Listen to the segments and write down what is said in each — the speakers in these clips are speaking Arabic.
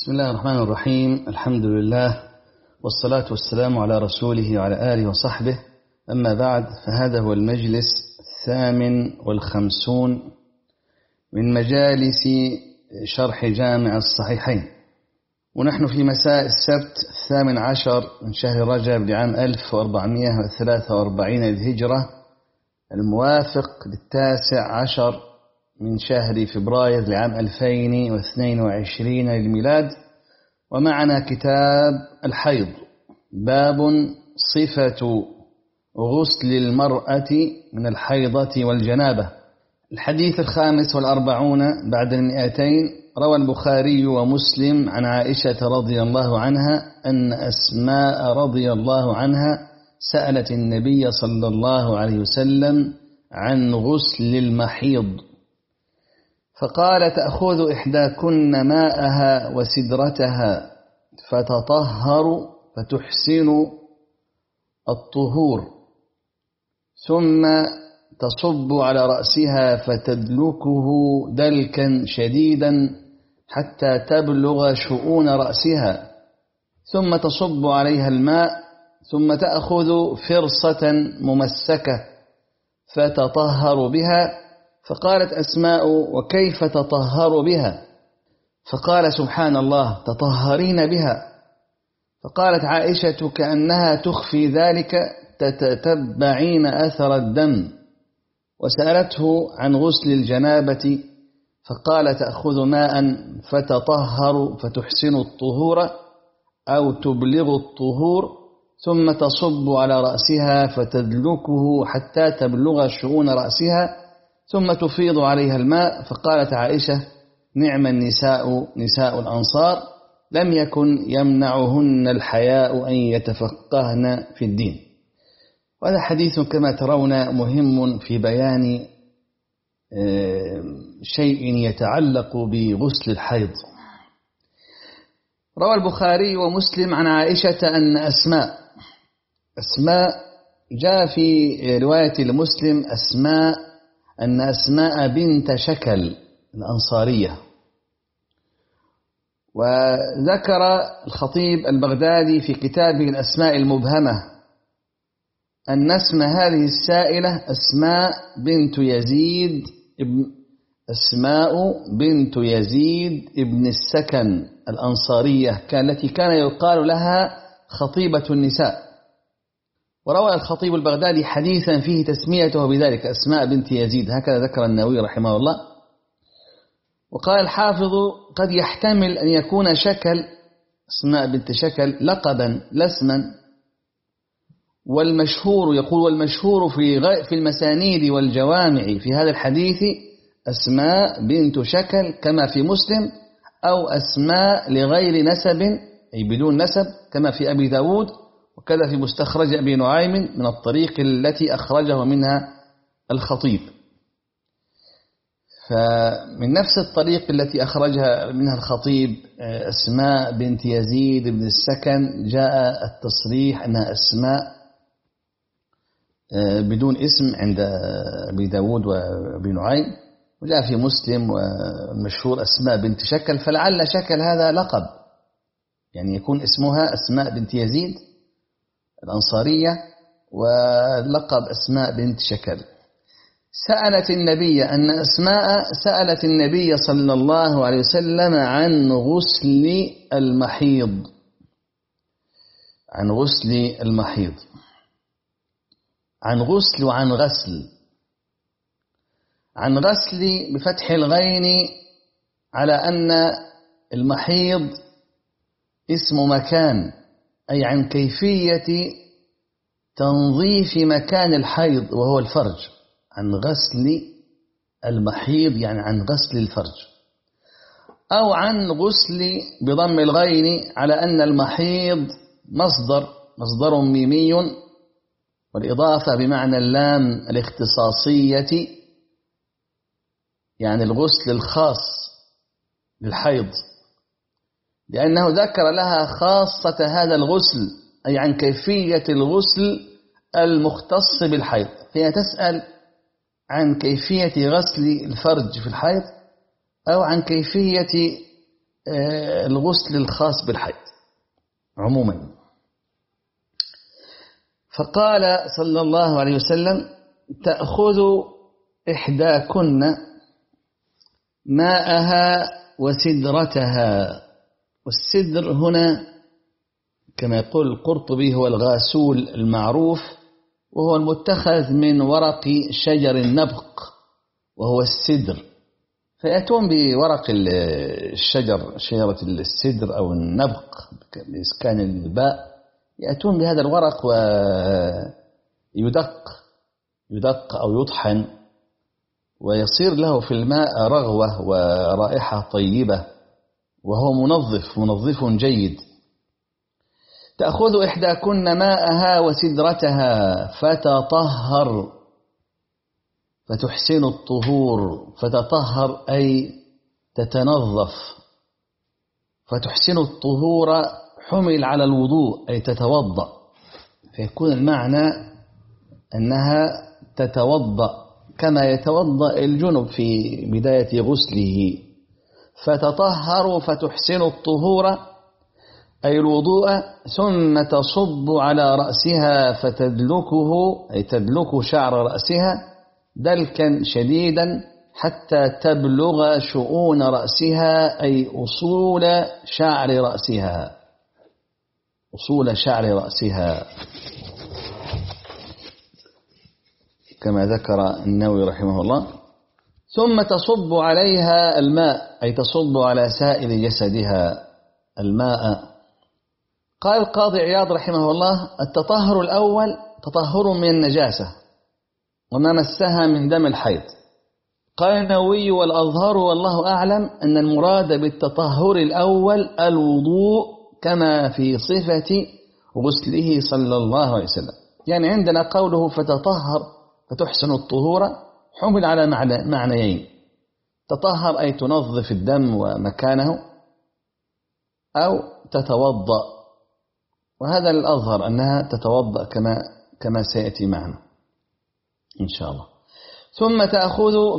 بسم الله الرحمن الرحيم. الحمد لله والصلاة والسلام على رسوله وعلى آله وصحبه. أما بعد، فهذا هو المجلس 58 من مجالس شرح جامع الصحيحين، ونحن في مساء السبت 18 من شهر رجب لعام 1443 للهجرة، الموافق ل19 من شهر فبراير لعام 2022 للميلاد. ومعنا كتاب الحيض، باب صفة غسل المرأة من الحيضة والجنابة. الحديث 45 بعد 200. روى البخاري ومسلم عن عائشة رضي الله عنها أن أسماء رضي الله عنها سألت النبي صلى الله عليه وسلم عن غسل المحيض، فقال: تأخذ إحداكن ماءها وسدرتها فتطهر فتحسن الطهور، ثم تصب على رأسها فتدلكه دلكا شديدا حتى تبلغ شؤون رأسها، ثم تصب عليها الماء، ثم تأخذ فرصة ممسكة فتطهر بها. فقالت أسماء: وكيف تطهر بها؟ فقال: سبحان الله، تطهرين بها. فقالت عائشة: كأنها تخفي ذلك، تتتبعين أثر الدم. وسألته عن غسل الجنابة، فقال: تأخذ ماء فتطهر فتحسن الطهور أو تبلغ الطهور، ثم تصب على رأسها فتدلكه حتى تبلغ شؤون رأسها، ثم تفيض عليها الماء. فقالت عائشة: نعم النساء نساء الأنصار، لم يكن يمنعهن الحياء أن يتفقهن في الدين. وهذا حديث كما ترون مهم في بيان شيء يتعلق بغسل الحيض. روى البخاري ومسلم عن عائشة أن أسماء جاء في رواية المسلم أن أسماء بنت شكل الأنصارية. وذكر الخطيب البغدادي في كتابه الأسماء المبهمة أن اسم هذه السائلة أسماء بنت يزيد ابن السكن الأنصارية، التي كان يقال لها خطيبة النساء. وروى الخطيب البغدادي حديثا فيه تسميته بذلك، أسماء بنت يزيد، هكذا ذكر النووي رحمه الله. وقال الحافظ: قد يحتمل أن يكون شكل أسماء بنت شكل لقبا لا اسما. والمشهور في المسانيد والجوامع في هذا الحديث أسماء بنت شكل كما في مسلم، أو أسماء لغير نسب أي بدون نسب كما في أبي داود، وكذا في مستخرج أبي نعيم من الطريق التي أخرجه منها الخطيب. فمن نفس الطريق التي أخرجها منها الخطيب أسماء بنت يزيد بن السكن جاء التصريح أنها أسماء بدون اسم عند أبي داود وأبي نعيم، وجاء في مسلم والمشهور أسماء بنت شكل. فلعل شكل هذا لقب، يعني يكون اسمها أسماء بنت يزيد الأنصارية ولقب أسماء بنت شكل. سألت النبي صلى الله عليه وسلم عن غسل المحيض. عن غسل وعن غسل. عن غسل بفتح الغين على أن المحيض اسم مكان، أي عن كيفية تنظيف مكان الحيض وهو الفرج. عن غسل المحيض يعني عن غسل الفرج. أو عن غسل بضم الغين على أن المحيض مصدر ميمي، والإضافة بمعنى اللام الاختصاصية، يعني الغسل الخاص للحيض، لأنه ذكر لها خاصة هذا الغسل، أي عن كيفية الغسل المختص بالحيض. فهي تسأل عن كيفية غسل الفرج في الحيض، أو عن كيفية الغسل الخاص بالحيض عموما. فقال صلى الله عليه وسلم: تأخذ إحداكن ماءها وسدرتها. والسدر هنا كما يقول القرطبي هو الغاسول المعروف، وهو المتخذ من ورق شجر النبق وهو السدر. فيأتون بورق الشجر، شجرة السدر أو النبق بإسكان الباء، يأتون بهذا الورق ويدق أو يطحن، ويصير له في الماء رغوة ورائحة طيبة، وهو منظف جيد. تأخذ إحداكن ماءها وسدرتها فتطهر، فتحسن الطهور. فتطهر أي تتنظف، فتحسن الطهور حمل على الوضوء أي تتوضأ، فيكون المعنى أنها تتوضأ كما يتوضأ الجنب في بداية غسله. فتطهر فتحسن الطهور أي الوضوء، ثم تصب على رأسها فتدلكه أي تدلك شعر رأسها دلكا شديدا حتى تبلغ شؤون رأسها أي أصول شعر رأسها، أصول شعر رأسها كما ذكر النووي رحمه الله. ثم تصب عليها الماء أي تصب على سائر جسدها الماء. قال القاضي عياض رحمه الله: التطهر الأول تطهر من النجاسة وما مسها من دم الحيض. قال النووي: والأظهر والله أعلم أن المراد بالتطهر الأول الوضوء كما في صفة غسله صلى الله عليه وسلم. يعني عندنا قوله فتطهر فتحسن الطهور حمل على معنيين: تطهر أي تنظف الدم ومكانه، أو تتوضأ، وهذا الأظهر أنها تتوضأ كما سيأتي معنا إن شاء الله. ثم تأخذ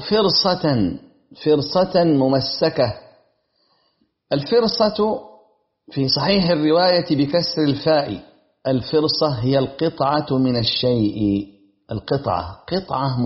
فرصة ممسكة. الفرصة في صحيح الرواية بكسر الفاء، الفرصة هي القطعة من الشيء، القطعة قطعة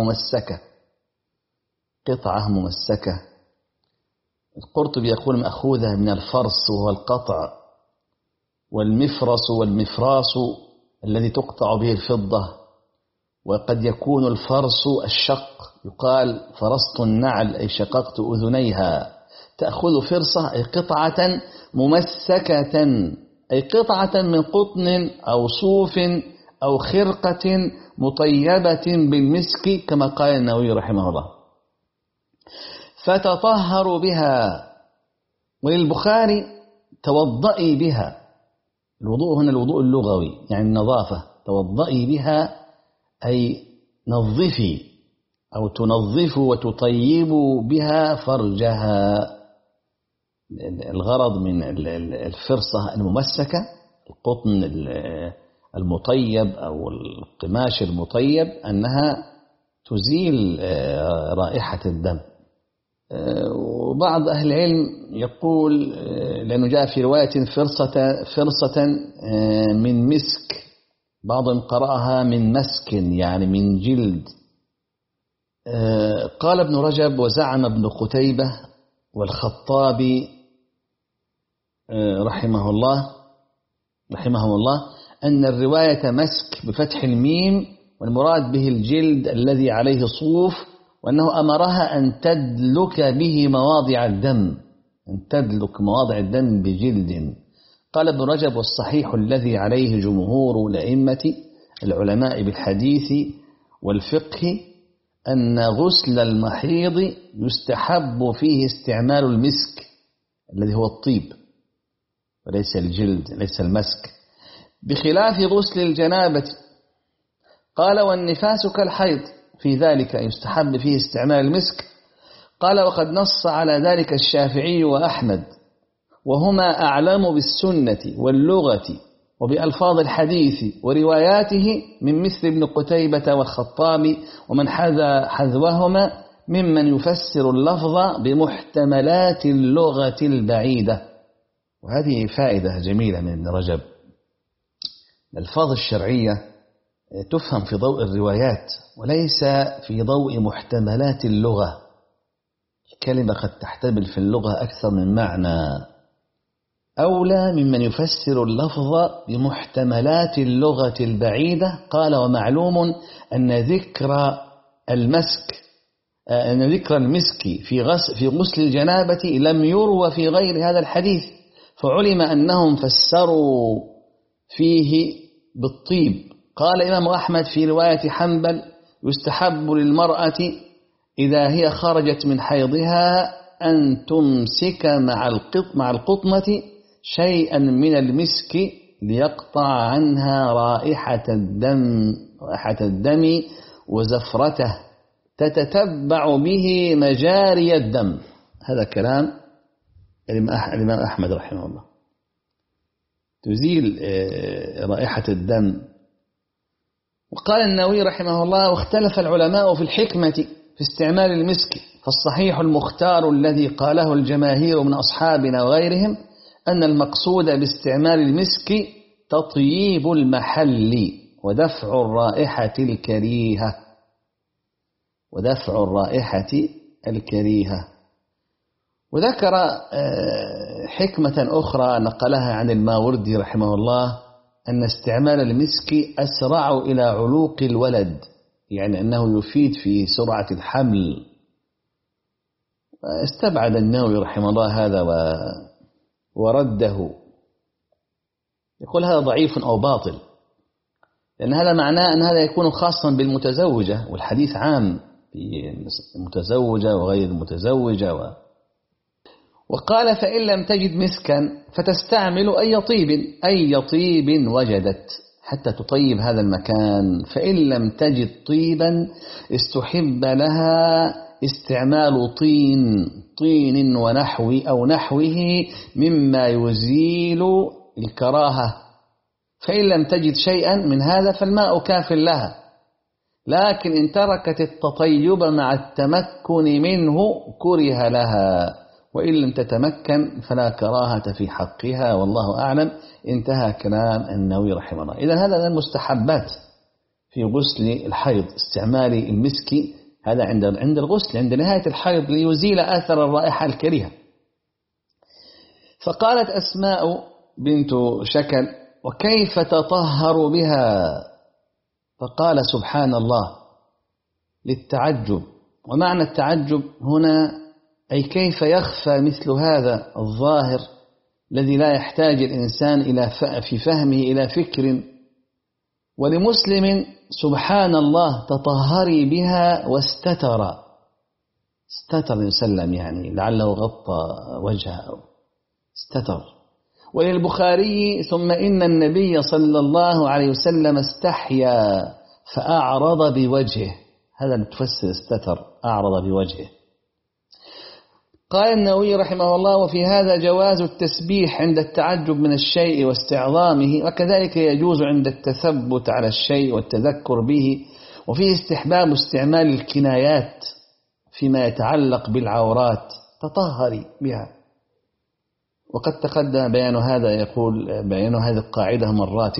ممسكة. القرطبي يقول مأخوذة من الفرص وهو القطع، والمفرص والمفراس الذي تقطع به الفضة، وقد يكون الفرص الشق، يقال فرصت النعل أي شققت أذنيها. تأخذ فرصة أي قطعة ممسكة أي قطعة من قطن أو صوف أو خرقة مطيبة بالمسك كما قال النووي رحمه الله. فتطهر بها. وللبخاري توضئي بها. الوضوء هنا الوضوء اللغوي يعني النظافة. توضئي بها أي نظفي أو تنظف وتطيب بها فرجها. الغرض من الفرصة الممسكة القطن المطيب أو القماش المطيب أنها تزيل رائحة الدم. وبعض أهل العلم يقول لأنه جاء في رواية فرصة من مسك، بعضهم قرأها من مسك يعني من جلد. قال ابن رجب وزعم ابن قتيبة والخطابي رحمه الله أن الرواية مسك بفتح الميم، والمراد به الجلد الذي عليه صوف، وأنه أمرها أن تدلك به مواضع الدم، أن تدلك مواضع الدم بجلد. قال ابن رجب والصحيح الذي عليه جمهور الأئمة العلماء بالحديث والفقه أن غسل المحيض يستحب فيه استعمال المسك الذي هو الطيب وليس الجلد ليس المسك، بخلاف غسل الجنابة. قال والنفاس كالحيض في ذلك يستحب فيه استعمال المسك. قال وقد نص على ذلك الشافعي وأحمد، وهما أعلم بالسنة واللغة وبألفاظ الحديث ورواياته من مثل ابن قتيبة والخطابي ومن حذوهما ممن يفسر اللفظ بمحتملات اللغة البعيدة. وهذه فائدة جميلة من ابن رجب. الألفاظ الشرعية تفهم في ضوء الروايات وليس في ضوء محتملات اللغة. الكلمة قد تحتمل في اللغة أكثر من معنى، أولى ممن يفسر اللفظ بمحتملات اللغة البعيدة. قال: ومعلوم أن ذكر المسك في غسل الجنابة لم يروى في غير هذا الحديث، فعلم أنهم فسروا فيه بالطيب. قال الإمام أحمد في رواية حنبل: يستحب للمرأة إذا هي خرجت من حيضها أن تمسك مع القطنة شيئا من المسك ليقطع عنها رائحة الدم وزفرته، تتتبع به مجاري الدم. هذا كلام الإمام أحمد رحمه الله. تزيل رائحة الدم. وقال النووي رحمه الله: واختلف العلماء في الحكمة في استعمال المسك، فالصحيح المختار الذي قاله الجماهير من أصحابنا وغيرهم أن المقصود باستعمال المسك تطييب المحل ودفع الرائحة الكريهة. وذكر حكمة أخرى نقلها عن الماوردي رحمه الله، أن استعمال المسك أسرع إلى علوق الولد، يعني أنه يفيد في سرعة الحمل. استبعد النووي رحمه الله هذا ورده، يقول هذا ضعيف أو باطل، لأن هذا معناه أن هذا يكون خاصا بالمتزوجة، والحديث عام في المتزوجة وغير المتزوجة وقال: فإن لم تجد مسكا فتستعمل أي طيب وجدت حتى تطيب هذا المكان. فإن لم تجد طيبا استحب لها استعمال طين نحوه مما يزيل الكراهة. فإن لم تجد شيئا من هذا فالماء كاف لها، لكن إن تركت التطيب مع التمكن منه كره لها، وإن لم تتمكن فلا كراهة في حقها، والله أعلم. انتهى كلام النووي رحمه الله. إذن هذا من المستحبات في غسل الحيض، استعمال المسك، هذا عند الغسل، عند نهاية الحيض، ليزيل أثر الرائحة الكريهة. فقالت أسماء بنت شكل: وكيف تطهر بها؟ فقال: سبحان الله، للتعجب. ومعنى التعجب هنا أي كيف يخفى مثل هذا الظاهر الذي لا يحتاج الإنسان في فهمه إلى فكر. ولمسلم: سبحان الله تطهري بها واستتر يسلم، يعني لعله غطى وجهه أو استتر. وللبخاري: ثم إن النبي صلى الله عليه وسلم استحيا فأعرض بوجهه. هذا متفسر استتر، أعرض بوجهه. قال النووي رحمه الله: وفي هذا جواز التسبيح عند التعجب من الشيء واستعظامه، وكذلك يجوز عند التثبت على الشيء والتذكر به. وفيه استحباب استعمال الكنايات فيما يتعلق بالعورات: تطهري بها. وقد تقدم بيان هذا، يقول بيان هذه القاعدة مرات.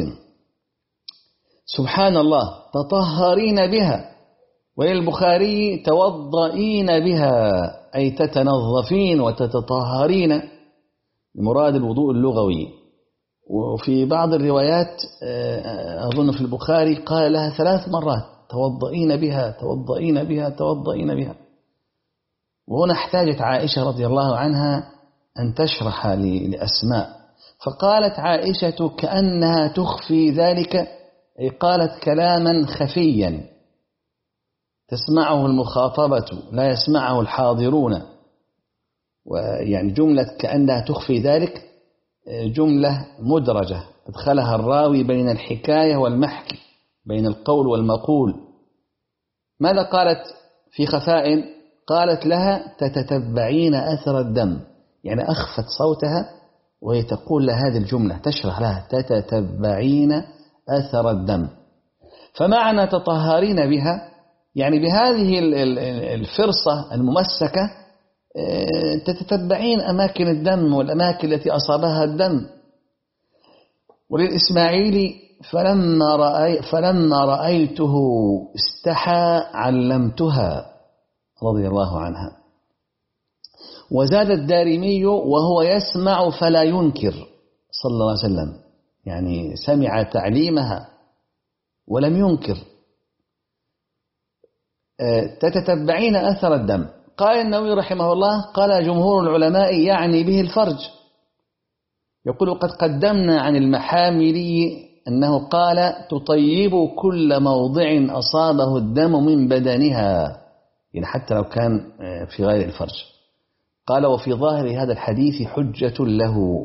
سبحان الله تطهرين بها. وللبخاري: توضئين بها، أي تتنظفين وتتطهرين، المراد الوضوء اللغوي. وفي بعض الروايات أظن في البخاري قال لها 3 مرات: توضئين بها توضئين بها توضئين بها. وهنا احتاجت عائشة رضي الله عنها أن تشرح لأسماء، فقالت عائشة: كأنها تخفي ذلك، أي قالت كلاما خفيا تسمعه المخاطبة لا يسمعه الحاضرون. ويعني جملة كأنها تخفي ذلك جملة مدرجة أدخلها الراوي بين الحكاية والمحكي، بين القول والمقول. ماذا قالت في خفاء؟ قالت لها: تتتبعين أثر الدم، يعني أخفت صوتها وهي تقول لها هذه الجملة، تشرح لها: تتتبعين أثر الدم. فمعنى تطهرين بها يعني بهذه الفرصة الممسكة تتتبعين أماكن الدم والأماكن التي أصابها الدم. وللإسماعيلي فلما رأيته استحى علمتها رضي الله عنها. وزاد الدارمي وهو يسمع فلا ينكر صلى الله عليه وسلم، يعني سمع تعليمها ولم ينكر. تتتبعين أثر الدم. قال النووي رحمه الله قال جمهور العلماء يعني به الفرج. يقول قد قدمنا عن المحاملي أنه قال تطيب كل موضع أصابه الدم من بدنها، يعني حتى لو كان في غير الفرج. قال وفي ظاهر هذا الحديث حجة له.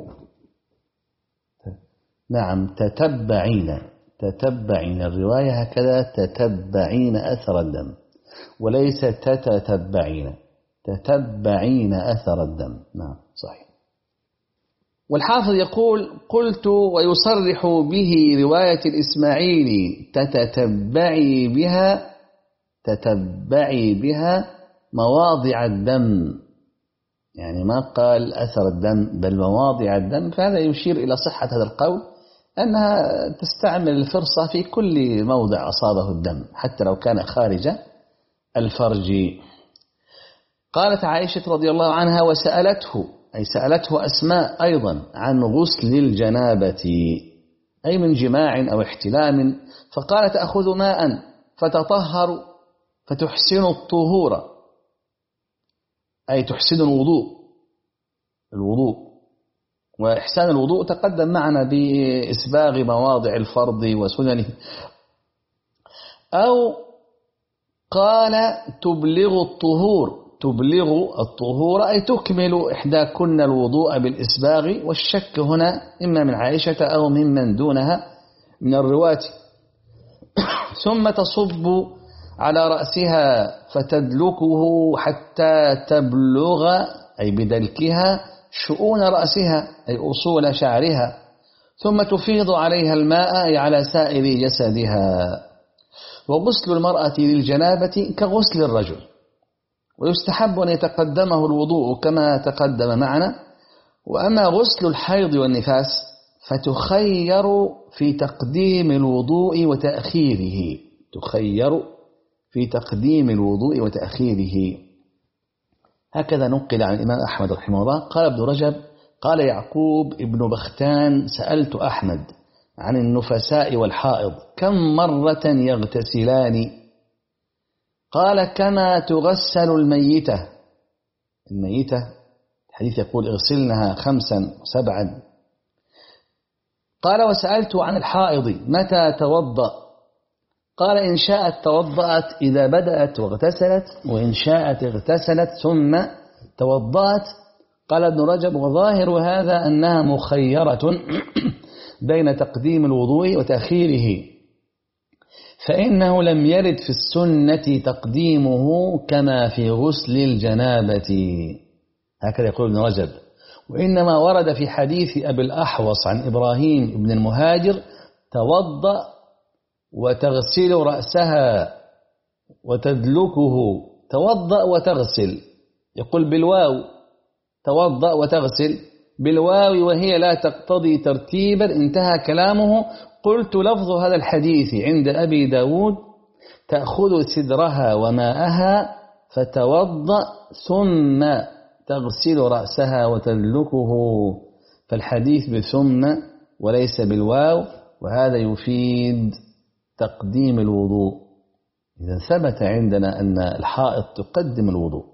نعم، تتبعين الرواية هكذا، تتبعين أثر الدم، وليس تتبعين أثر الدم. نعم صحيح. والحافظ يقول قلت ويصرح به رواية الإسماعيلي تتبعي بها مواضع الدم، يعني ما قال أثر الدم بل مواضع الدم. فهذا يشير إلى صحة هذا القول، أنها تستعمل الفرصة في كل موضع أصابه الدم حتى لو كان خارج الفرج. قالت عائشة رضي الله عنها سألته أسماء أيضا عن غسل الجنابة، أي من جماع أو احتلام، فقالت أخذ ماء فتطهر فتحسن الطهور، أي تحسن الوضوء. وإحسان الوضوء تقدم معنا بإسباغ مواضع الفرض وسننه. أو قال تبلغ الطهور أي تكمل إحداكن الوضوء بالإسباغ، والشك هنا إما من عائشة أو ممن دونها من الرواة. ثم تصب على رأسها فتدلكه حتى تبلغ، أي بدلكها، شؤون رأسها أي أصول شعرها، ثم تفيض عليها الماء أي على سائر جسدها. وغسل المرأة للجنابة كغسل الرجل، ويستحب أن يتقدمه الوضوء كما تقدم معنا. وأما غسل الحيض والنفاس فتخير في تقديم الوضوء وتأخيره. هكذا نقل عن الإمام أحمد رحمه الله. قال ابن رجب قال يعقوب ابن بختان سألت أحمد عن النفساء والحائض كم مرة يغتسلان؟ قال كما تغسل الميتة. الحديث يقول اغسلنها 5 و7. قال وسألت عن الحائض متى توضأ؟ قال إن شاءت توضأت إذا بدأت واغتسلت، وإن شاءت اغتسلت ثم توضأت. قال ابن رجب وظاهر هذا أنها مخيرة بين تقديم الوضوء وتأخيره، فإنه لم يرد في السنة تقديمه كما في غسل الجنابة، هكذا يقول ابن رجب. وإنما ورد في حديث أبي الأحوص عن إبراهيم بن المهاجر توضأ وتغسل رأسها وتدلكه. توضأ وتغسل، يقول بالواو، توضأ وتغسل بالواو وهي لا تقتضي ترتيبا. انتهى كلامه. قلت لفظ هذا الحديث عند أبي داود تأخذ سدرها وماءها فتوضأ ثم تغسل رأسها وتدلكه، فالحديث بثم وليس بالواو، وهذا يفيد تقديم الوضوء. إذا ثبت عندنا أن الحائض تقدم الوضوء.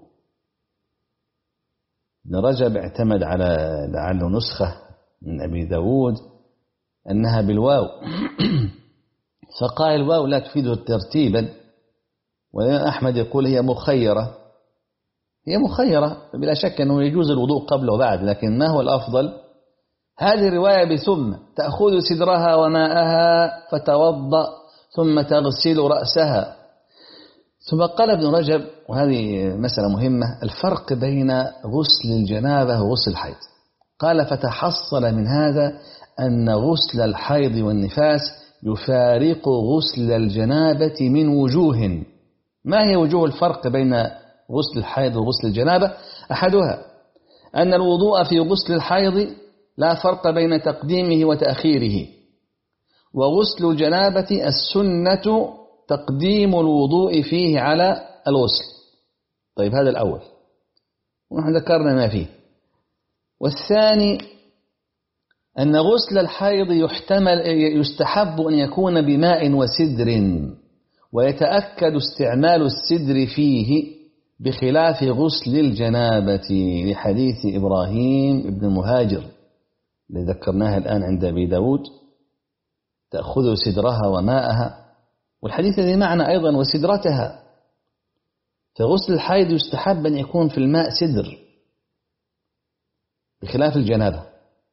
ابن رجب اعتمد على لعله نسخة من أبي داود أنها بالواو فقال الواو لا تفيد ترتيبا. والإمام أحمد يقول هي مخيرة بلا شك أنه يجوز الوضوء قبل وبعد، لكن ما هو الأفضل؟ هذه الرواية بثم تأخذ سدرها وماءها فتوضأ ثم تغسل رأسها. ثم قال ابن رجب، وهذه مسألة مهمة، الفرق بين غسل الجنابة وغسل الحيض. قال فتحصل من هذا أن غسل الحيض والنفاس يفارق غسل الجنابة من وجوه. ما هي وجوه الفرق بين غسل الحيض وغسل الجنابة. أحدها أن الوضوء في غسل الحيض لا فرق بين تقديمه وتأخيره، وغسل الجنابة السنة تقديم الوضوء فيه على الغسل. طيب هذا الأول ونحن ذكرنا ما فيه. والثاني أن غسل الحيض يستحب أن يكون بماء وسدر، ويتأكد استعمال السدر فيه بخلاف غسل الجنابة، لحديث إبراهيم بن المهاجر الذي ذكرناها الآن عند أبي داود، تأخذ سدرها وماءها، والحديث الذي معنا أيضا وسدرتها. فغسل الحيض يستحب أن يكون في الماء سدر بخلاف الجنابة.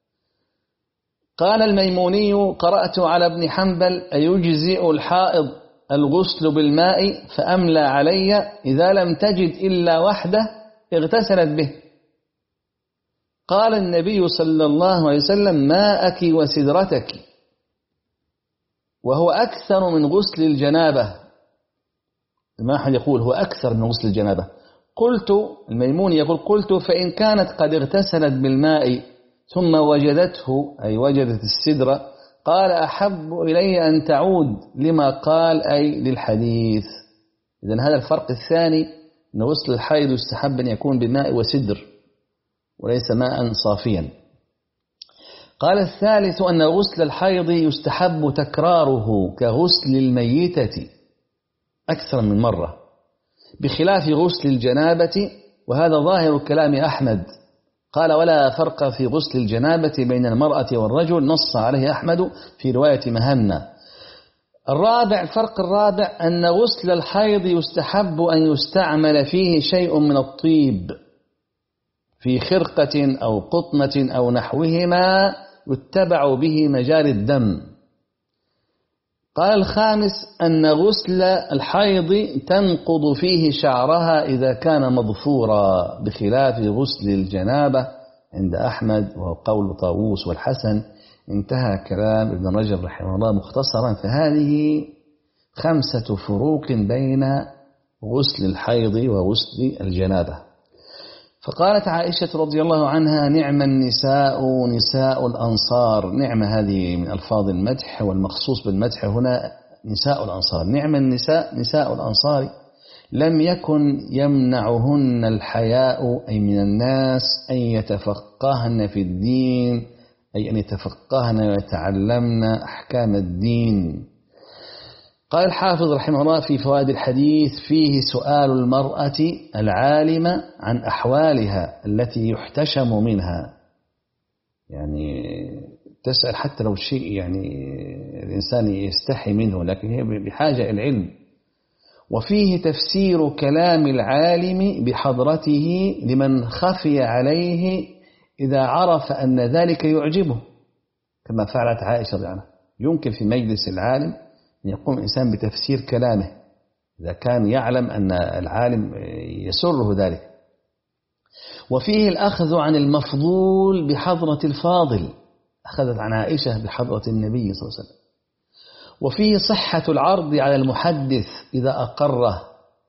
قال الميموني: قرأت على ابن حنبل أيجزئ الحائض الغسل بالماء فأملى علي إذا لم تجد إلا وحده اغتسلت به. قال النبي صلى الله عليه وسلم: ماءك وسدرتك، وهو أكثر من غسل الجنابة. ما أحد يقول هو أكثر من غسل الجنابة. قلت، الميموني يقول: قلت فإن كانت قد اغتسلت بالماء ثم وجدته، أي وجدت السدرة، قال: أحب إلي أن تعود لما قال، أي للحديث. إذن هذا الفرق الثاني، أن غسل الحيض يستحب أن يكون بماء وسدر وليس ماء صافيا. قال الثالث أن غسل الحيض يستحب تكراره كغسل الميتة أكثر من مرة، بخلاف غسل الجنابة، وهذا ظاهر كلام أحمد. قال: ولا فرق في غسل الجنابة بين المرأة والرجل، نص عليه أحمد في رواية مهنا. الفرق الرابع أن غسل الحيض يستحب أن يستعمل فيه شيء من الطيب في خرقة أو قطنة أو نحوهما يتبع به مجاري الدم. قال الخامس أن غسل الحيض تنقض فيه شعرها إذا كان مظفورا، بخلاف غسل الجنابة عند أحمد، وهو قول طاووس والحسن. انتهى كلام ابن رجب رحمه الله مختصرا. فهذه 5 فروق بين غسل الحيض وغسل الجنابة. فقالت عائشة رضي الله عنها: نعم النساء نساء الأنصار. نعم هذه من ألفاظ المدح، والمخصوص بالمدح هنا نساء الأنصار. نعم النساء نساء الأنصار، لم يكن يمنعهن الحياء، أي من الناس، أن يتفقهن في الدين، أي أن يتفقهن ويتعلمن أحكام الدين. قال الحافظ رحمه الله في فوائد الحديث: فيه سؤال المرأة العالمة عن أحوالها التي يحتشم منها، يعني تسأل حتى لو شيء يعني الإنسان يستحي منه، لكن هي بحاجة إلى العلم. وفيه تفسير كلام العالم بحضرته لمن خفي عليه إذا عرف أن ذلك يعجبه، كما فعلت عائشة رضي الله عنها. يمكن في مجلس العالم أن يقوم الإنسان بتفسير كلامه إذا كان يعلم أن العالم يسره ذلك. وفيه الأخذ عن المفضول بحضرة الفاضل، أخذت عن عائشة بحضرة النبي صلى الله عليه وسلم. وفيه صحة العرض على المحدث إذا أقره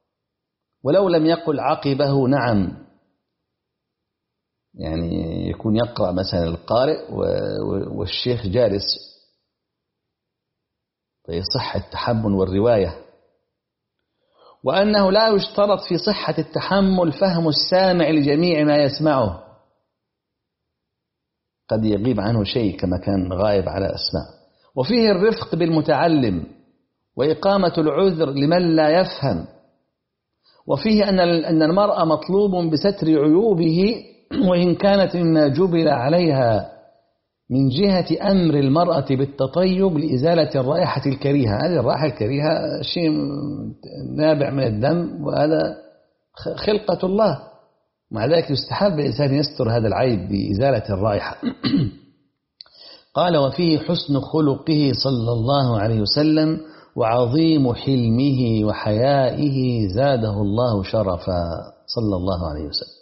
ولو لم يقل عقبه نعم، يعني يكون يقرأ مثلا القارئ والشيخ جالس، فيصح التحمل والرواية. وأنه لا يشترط في صحة التحمل فهم السامع لجميع ما يسمعه، قد يغيب عنه شيء كما كان غائب على أسماء. وفيه الرفق بالمتعلم وإقامة العذر لمن لا يفهم. وفيه أن المرأة مطلوب بستر عيوبه وإن كانت مما جبل عليها، من جهة أمر المرأة بالتطيب لإزالة الرائحة الكريهة. هذه الرائحة الكريهة شيء نابع من الدم، وهذا خلقة الله، مع ذلك يستحب الإنسان يستر هذا العيب بإزالة الرائحة. قال: وفيه حسن خلقه صلى الله عليه وسلم وعظيم حلمه وحيائه زاده الله شرفا صلى الله عليه وسلم.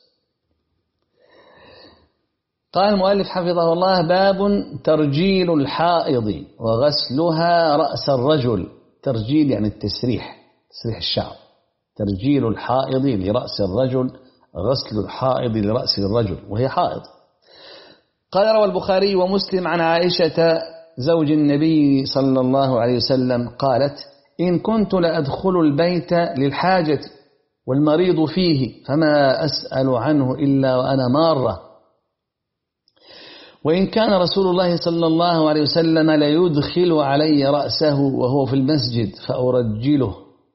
قال المؤلف حفظه الله: باب ترجيل الحائض وغسلها رأس الرجل. ترجيل يعني التسريح، تسريح الشعر. ترجيل الحائض لرأس الرجل، غسل الحائض لرأس الرجل وهي حائض. قال روى البخاري ومسلم عن عائشة زوج النبي صلى الله عليه وسلم قالت: إن كنت لأدخل البيت للحاجة والمريض فيه فما أسأل عنه إلا وأنا مارة، وإن كان رسول الله صلى الله عليه وسلم ليدخل علي رأسه وهو في المسجد فأرجله،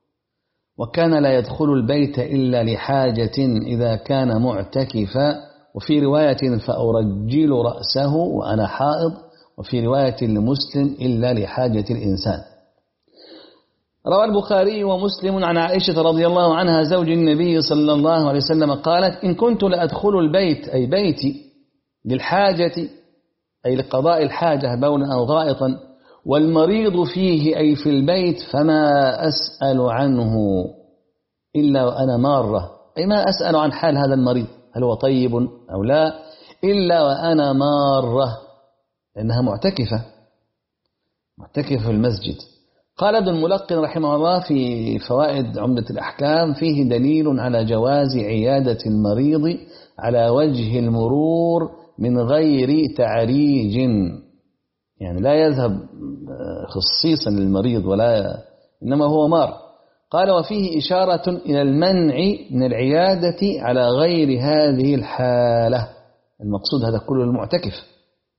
وكان لا يدخل البيت إلا لحاجة إذا كان معتكفا، وفي رواية فأرجل رأسه وأنا حائض، وفي رواية لمسلم إلا لحاجة الإنسان. روى البخاري ومسلم عن عائشة رضي الله عنها زوج النبي صلى الله عليه وسلم قالت: إن كنت لأدخل البيت أي بيتي للحاجة أي لقضاء الحاجة بولا أو غائطا، والمريض فيه أي في البيت فما أسأل عنه إلا وأنا مارة، أي ما أسأل عن حال هذا المريض هل هو طيب أو لا إلا وأنا مارة، لأنها معتكفة في المسجد. قال ابن الملقن رحمه الله في فوائد عمدة الأحكام: فيه دليل على جواز عيادة المريض على وجه المرور من غير تعريج، يعني لا يذهب خصيصا للمريض إنما هو مار. قال: وفيه إشارة إلى المنع من العيادة على غير هذه الحالة، المقصود هذا كله المعتكف.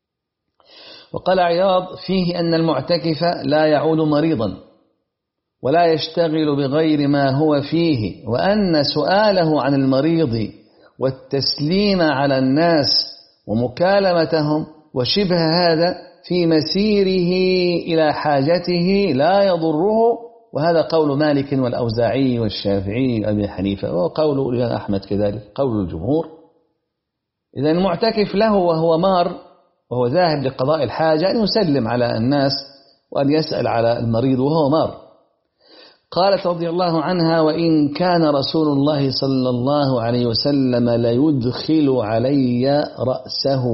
وقال عياض: فيه أن المعتكف لا يعود مريضا ولا يشتغل بغير ما هو فيه، وأن سؤاله عن المريض والتسليم على الناس ومكالمتهم وشبه هذا في مسيره إلى حاجته لا يضره، وهذا قول مالك والأوزاعي والشافعي وأبي حنيفة، وقول الإمام أحمد كذلك قول الجمهور. إذا المعتكف له وهو مار وهو ذاهب لقضاء الحاجة أن يسلم على الناس وأن يسأل على المريض وهو مار. قالت رضي الله عنها: وإن كان رسول الله صلى الله عليه وسلم ليدخل علي رأسه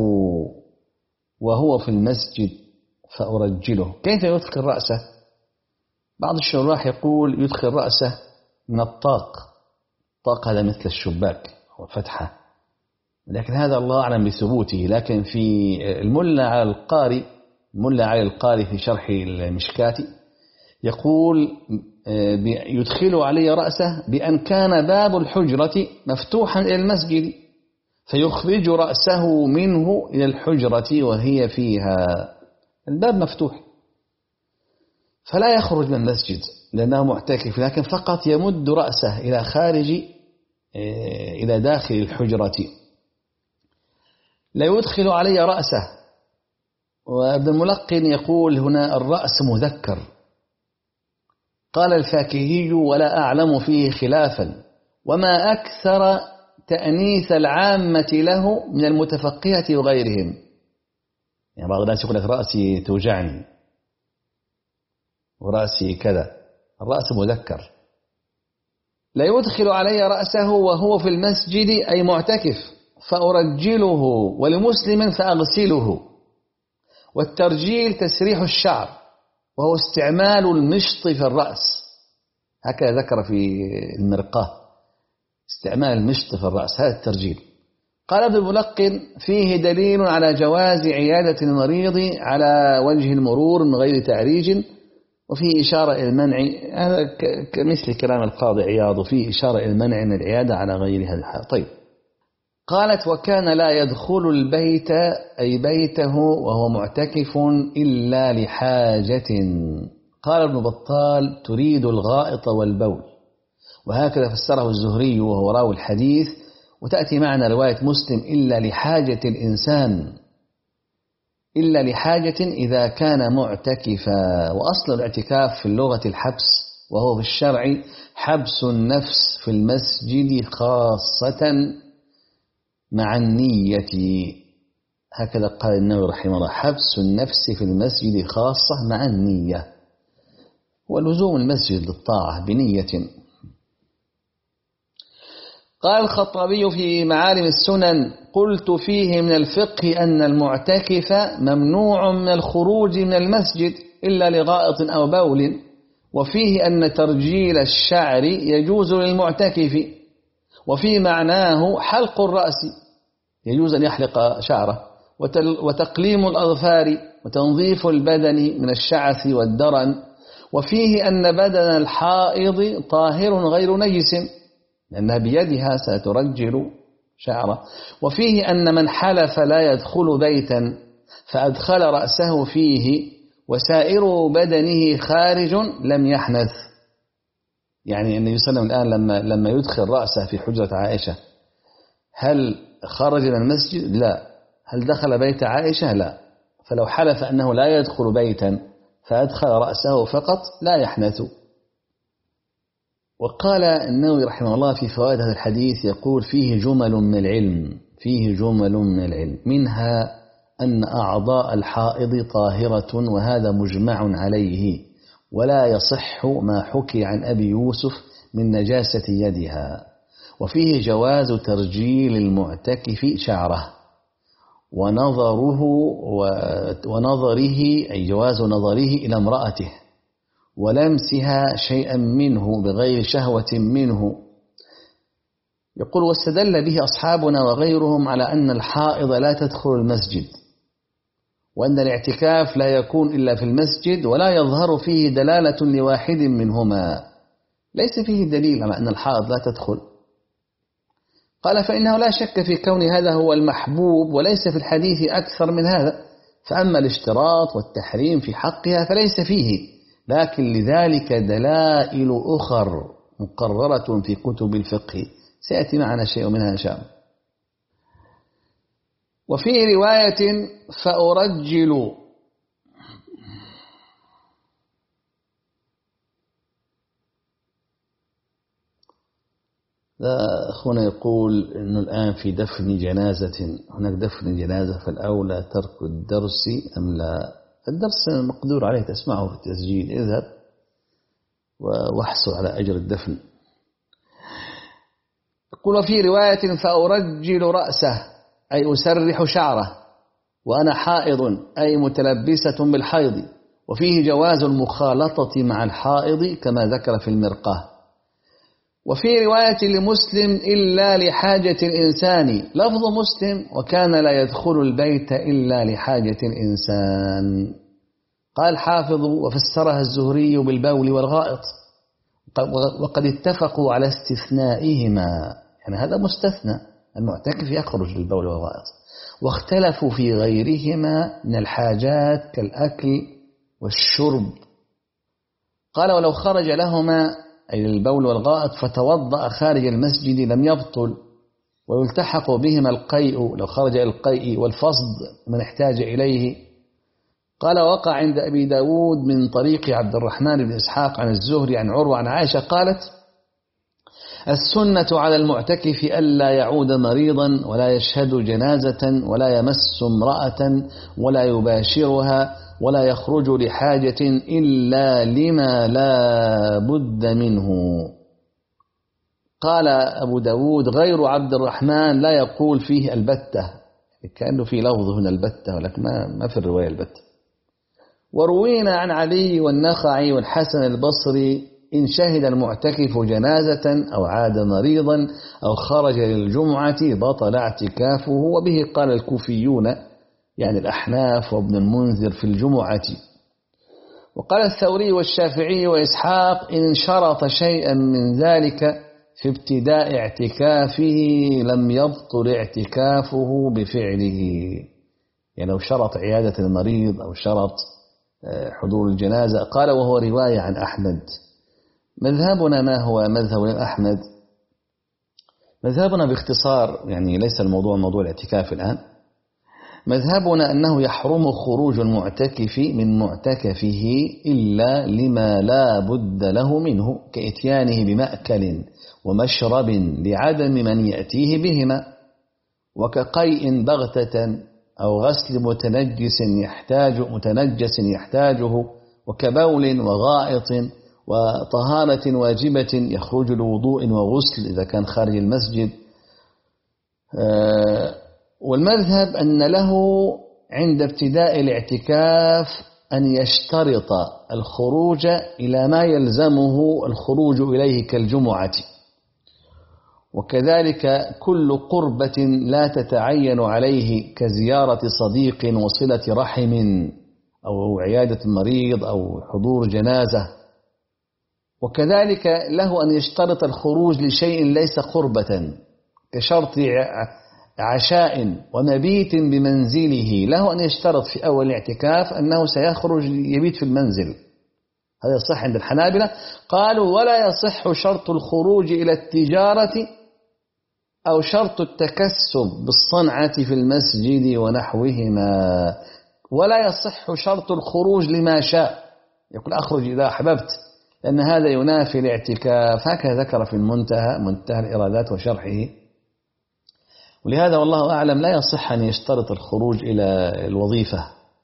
وهو في المسجد فأرجله. كيف يدخل رأسه؟ بعض الشراح يقول يدخل رأسه من الطاق هذا مثل الشباك وفتحة، لكن هذا الله أعلم بثبوته. لكن في الملا على القاري في شرح المشكاة يقول يدخل علي رأسه بأن كان باب الحجرة مفتوحا إلى المسجد فيخرج رأسه منه إلى الحجرة وهي فيها، الباب مفتوح فلا يخرج من المسجد لأنه معتكف، لكن فقط يمد رأسه إلى خارج إلى داخل الحجرة. لا يدخل علي رأسه. وابن الملقن يقول هنا الرأس مذكر. قال الفاكهي: ولا أعلم فيه خلافا، وما أكثر تأنيث العامة له من المتفقهة وغيرهم. يعني بعض الناس يقول لك رأسي توجعني ورأسي كذا، الرأس مذكر. لا يدخل علي رأسه وهو في المسجد أي معتكف فأرجله، ولمسلم فأغسله. والترجيل تسريح الشعر وهو استعمال المشط في الرأس، هكذا ذكر في المرقاة استعمال المشط في الرأس، هذا الترجيل. قال ابن الملقن: فيه دليل على جواز عيادة المريض على وجه المرور من غير تعريج، وفيه إشارة إلى المنع، هذا كمثل كلام القاضي عياض، فيه إشارة إلى المنع من العيادة على غير هذا الحال. طيب. قالت: وكان لا يدخل البيت أي بيته وهو معتكف إلا لحاجة. قال ابن بطال: تريد الغائط والبول، وهكذا فسره الزهري وهو راوي الحديث. وتأتي معنا رواية مسلم: إلا لحاجة الإنسان، إلا لحاجة إذا كان معتكفا. وأصل الاعتكاف في اللغة الحبس، وهو في الشرع حبس النفس في المسجد خاصة مع النية، هكذا قال النووي رحمه الله: حبس النفس في المسجد خاصة مع النية، ولزوم المسجد للطاعة بنية. قال الخطابي في معالم السنن: قلت فيه من الفقه أن المعتكف ممنوع من الخروج من المسجد إلا لغائط أو بول، وفيه أن ترجيل الشعر يجوز للمعتكف، وفي معناه حلق الرأس، يجوز أن يحلق شعره، وتقليم الأظفار، وتنظيف البدن من الشعث والدرن. وفيه أن بدن الحائض طاهر غير نجس لأنها بيدها سترجل شعره. وفيه أن من حلف لا يدخل بيتا فأدخل رأسه فيه وسائر بدنه خارج لم يحنث. يعني النبي صلى الله عليه وسلم الآن لما يدخل رأسه في حجرة عائشة هل خرج من المسجد؟ لا. هل دخل بيت عائشة؟ لا. فلو حلف أنه لا يدخل بيتا فأدخل رأسه فقط لا يحنث. وقال النووي رحمه الله في فوائد هذا الحديث يقول فيه جمل من العلم، منها أن أعضاء الحائض طاهرة، وهذا مجمع عليه، ولا يصح ما حكي عن أبي يوسف من نجاسة يدها. وفيه جواز ترجيل المعتكف شعره ونظره أي جواز نظره إلى امرأته ولمسها شيئا منه بغير شهوة منه. يقول واستدل به أصحابنا وغيرهم على أن الحائض لا تدخل المسجد، وأن الاعتكاف لا يكون إلا في المسجد، ولا يظهر فيه دلالة لواحد منهما، ليس فيه دليل على أن الحائض لا تدخل. قال فإنه لا شك في كون هذا هو المحبوب، وليس في الحديث أكثر من هذا. فأما الاشتراط والتحريم في حقها فليس فيه، لكن لذلك دلائل أخر مقررة في كتب الفقه سيأتي معنا شيء منها إن شاء الله. وفي رواية فأرجل، أخونا يقول إنه الآن في دفن جنازة، هناك دفن جنازة، فالأولى ترك الدرس أم لا؟ الدرس مقدور عليه، تسمعه في التسجيل، اذهب واحصل على أجر الدفن. يقول في رواية فأرجل رأسه أي أسرح شعره وأنا حائض أي متلبسة بالحيض. وفيه جواز المخالطة مع الحائض كما ذكر في المرقاة. وفي رواية لمسلم إلا لحاجة الإنسان، لفظ مسلم وكان لا يدخل البيت إلا لحاجة الإنسان. قال حافظ وفسرها الزهري بالبول والغائط، وقد اتفقوا على استثنائهما، يعني هذا مستثنى، المعتكف يخرج للبول والغائط، واختلفوا في غيرهما من الحاجات كالأكل والشرب. قال ولو خرج لهما أي للبول والغائط فتوضأ خارج المسجد لم يبطل، ويلتحق بهما القيء لو خرج القيء والفصد من احتاج إليه. قال وقع عند أبي داود من طريق عبد الرحمن بن إسحاق عن الزهري عن عروة عن عائشة قالت السنة على المعتكف ألا يعود مريضا ولا يشهد جنازة ولا يمس امرأة ولا يباشرها ولا يخرج لحاجة إلا لما لا بد منه. قال أبو داود غير عبد الرحمن لا يقول فيه البتة، كأنه في لفظ هنا البتة ولكن ما في الرواية البتة. وروينا عن علي والنخعي والحسن البصري إن شهد المعتكف جنازة أو عاد مريضا أو خرج للجمعة بطل اعتكافه، وبه قال الكوفيون يعني الأحناف وابن المنذر في الجمعة. وقال الثوري والشافعي وإسحاق إن شرط شيئا من ذلك في ابتداء اعتكافه لم يبطل اعتكافه بفعله، يعني لو شرط عيادة المريض أو شرط حضور الجنازة. قال وهو رواية عن أحمد. مذهبنا ما هو مذهب أحمد؟ مذهبنا باختصار، يعني ليس الموضوع موضوع الاعتكاف الآن، مذهبنا أنه يحرم خروج المعتكف من معتكفه إلا لما لا بد له منه كإتيانه بمأكل ومشرب لعدم من يأتيه بهما، وكقيء بغتة أو غسل متنجس يحتاجه، وكبول وغائط وطهارة واجبة يخرج لوضوء وغسل إذا كان خارج المسجد. والمذهب أن له عند ابتداء الاعتكاف أن يشترط الخروج إلى ما يلزمه الخروج إليه كالجمعة، وكذلك كل قربة لا تتعين عليه كزيارة صديق وصلة رحم أو عيادة مريض أو حضور جنازة. وكذلك له أن يشترط الخروج لشيء ليس قربة كشرط عشاء ومبيت بمنزله، له أن يشترط في أول الاعتكاف أنه سيخرج يبيت في المنزل، هذا يصح عند الحنابلة. قالوا ولا يصح شرط الخروج إلى التجارة أو شرط التكسب بالصنعة في المسجد ونحوهما، ولا يصح شرط الخروج لما شاء، يقول أخرج إذا أحببت، لأن هذا ينافي الاعتكاف، هكذا ذكر في منتهى الإرادات وشرحه. ولهذا والله أعلم لا يصح أن يشترط الخروج إلى الوظيفة،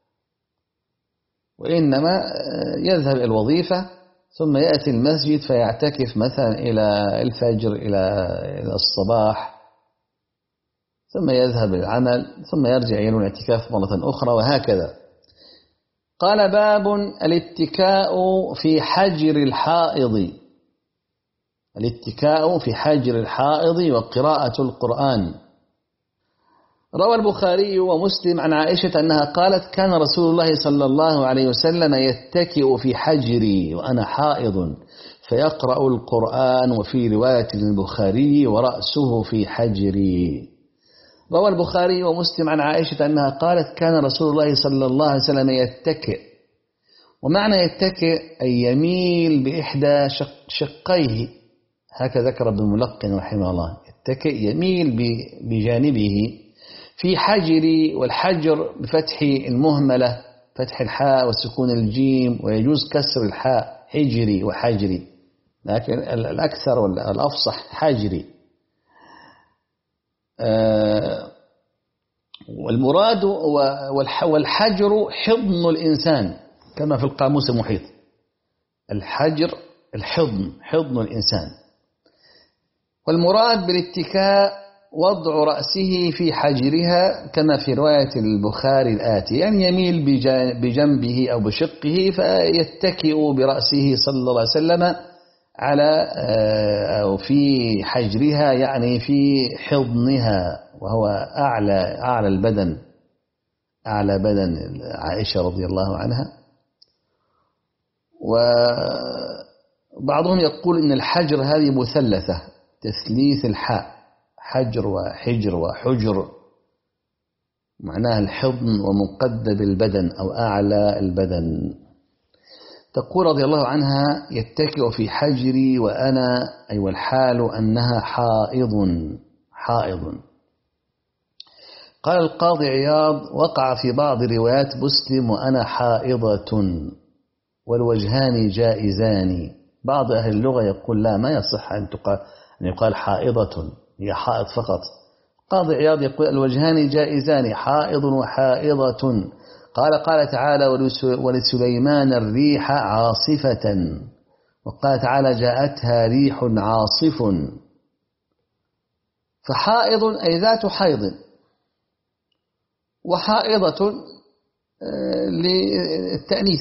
وإنما يذهب إلى الوظيفة ثم يأتي المسجد فيعتكف مثلا إلى الفجر إلى الصباح، ثم يذهب للعمل ثم يرجع ينوي الاعتكاف مرة أخرى، وهكذا. قال باب الاتكاء في حجر الحائض، الاتكاء في حجر الحائض وقراءة القرآن. روى البخاري ومسلم عن عائشة أنها قالت كان رسول الله صلى الله عليه وسلم يتكئ في حجري وأنا حائض فيقرأ القرآن، وفي رواية البخاري ورأسه في حجري. روى البخاري ومسلم عن عائشة أنها قالت كان رسول الله صلى الله عليه وسلم يتكئ، ومعنى يتكئ أي يميل بإحدى شقيه، هكذا ذكر ابن الملقن رحمه الله، يتكئ يميل بجانبه في حجري، والحجر بفتح المهملة فتح الحاء وسكون الجيم، ويجوز كسر الحاء حجري وحجري، لكن الأكثر والأفصح حجري. والمراد والحجر حضن الإنسان كما في القاموس المحيط، الحجر حضن الإنسان. والمراد بالاتكاء وضع رأسه في حجرها كما في رواية البخاري الآتي، يعني يميل بجنبه أو بشقه فيتكئ برأسه صلى الله عليه وسلم على أو في حجرها، يعني في حضنها، وهو أعلى البدن، أعلى بدن عائشة رضي الله عنها. وبعضهم يقول إن الحجر هذه مثلثة، تثليث الحاء، حجر وحجر وحجر، معناها الحضن ومقدم البدن أو أعلى البدن. تقول رضي الله عنها يتكئ في حجري وأنا أي والحال أنها حائض. قال القاضي عياض وقع في بعض روايات مسلم وأنا حائضة، والوجهان جائزان. بعض أهل اللغة يقول لا، ما يصح أن يقال حائضة، هي حائض فقط. قاضي عياض يقول الوجهان جائزان، حائض وحائضة. قال تعالى ولسليمان الريح عاصفة، وقال تعالى جاءتها ريح عاصف. فحائض أي ذات حيض، وحائضة للتأنيث.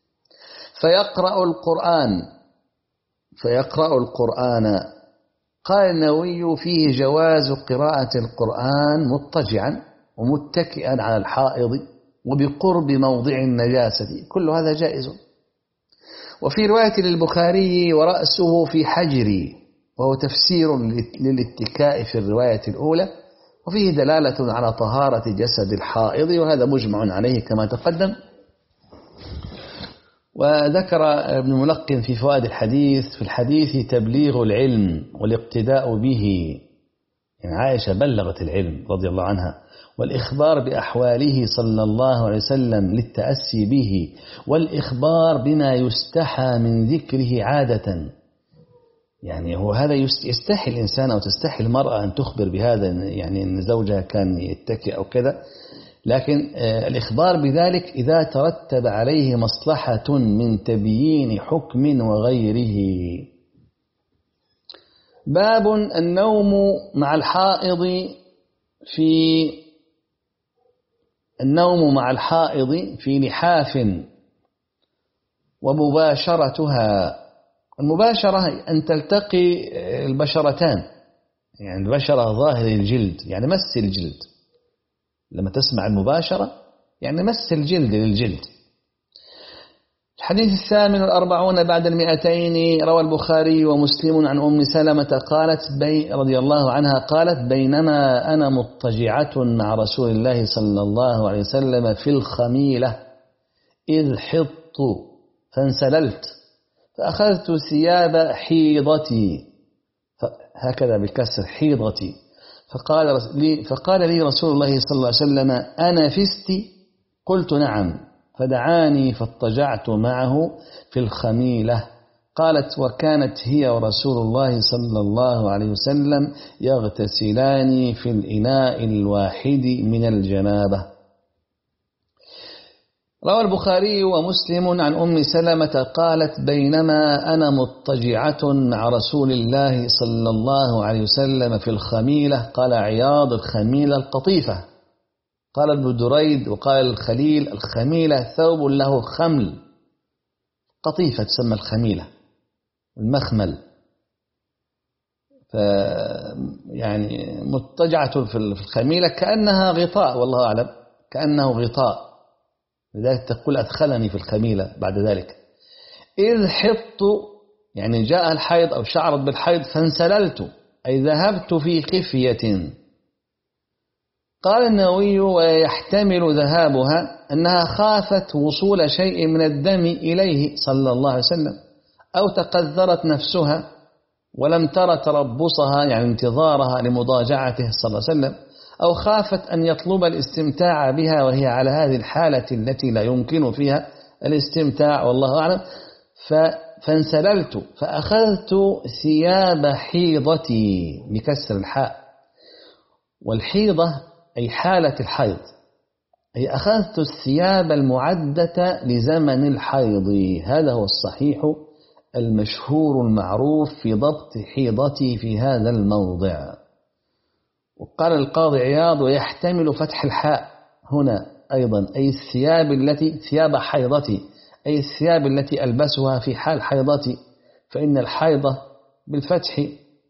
فيقرأ القرآن. قال النووي فيه جواز قراءة القرآن مضطجعا ومتكئا على الحائض وبقرب موضع النجاسة، كل هذا جائز. وفي رواية للبخاري ورأسه في حجري، وهو تفسير للاتكاء في الرواية الأولى، وفيه دلالة على طهارة جسد الحائض، وهذا مجمع عليه كما تقدم. وذكر ابن ملقن في فوائد الحديث في الحديث تبليغ العلم والاقتداء به، يعني عائشة بلغت العلم رضي الله عنها، والإخبار بأحواله صلى الله عليه وسلم للتأسي به، والإخبار بما يستحى من ذكره عادة، يعني هو هذا يستحي الإنسان أو تستحي المرأة أن تخبر بهذا، يعني أن زوجها كان يتكئ أو كذا، لكن الإخبار بذلك إذا ترتب عليه مصلحة من تبيين حكم وغيره. باب النوم مع الحائض في لحاف ومباشرتها. المباشرة أن تلتقي البشرتان، يعني البشرة ظاهر الجلد، يعني مس الجلد. لما تسمع المباشرة يعني مس الجلد للجلد. الحديث 48 بعد 200 روى البخاري ومسلم عن أم سلمة قالت رضي الله عنها قالت: بينما أنا مضطجعة مع رسول الله صلى الله عليه وسلم في الخميلة إذ حضت فانسللت فأخذت ثياب حيضتي، هكذا بالكسر حيضتي، فقال لي رسول الله صلى الله عليه وسلم: أنفست؟ قلت: نعم. فدعاني فاضطجعت معه في الخميلة. قالت: وكانت هي ورسول الله صلى الله عليه وسلم يغتسلان في الإناء الواحد من الجنابة. روى البخاري ومسلم عن أم سلمة قالت: بينما أنا مضطجعة مع رسول الله صلى الله عليه وسلم في الخميلة. قال عياض: الخميلة القطيفة. قال ابن دريد وقال الخليل: الخميلة ثوب له خمل، قطيفة تسمى الخميلة، المخمل. يعني مضطجعة في الخميلة كأنها غطاء، والله أعلم، كأنه غطاء، لذلك تقول: أدخلني في الخميلة بعد ذلك. إذ حضت، يعني جاء الحيض أو شعرت بالحيض، فانسللت أي ذهبت في خفية. قال النووي: ويحتمل ذهابها أنها خافت وصول شيء من الدم إليه صلى الله عليه وسلم، أو تقذرت نفسها ولم تر تربصها، يعني انتظارها لمضاجعته صلى الله عليه وسلم، أو خافت أن يطلب الاستمتاع بها وهي على هذه الحالة التي لا يمكن فيها الاستمتاع، والله أعلم. فانسللت فأخذت ثياب حيضتي بكسر الحاء، والحيضة أي حالة الحيض، أي أخذت الثياب المعدة لزمن الحيض. هذا هو الصحيح المشهور المعروف في ضبط حيضتي في هذا الموضع. وقال القاضي عياض: ويحتمل فتح الحاء هنا أيضا، أي الثياب التي ثياب حيضتي، أي الثياب التي ألبسها في حال حيضتي، فإن الحيضة بالفتح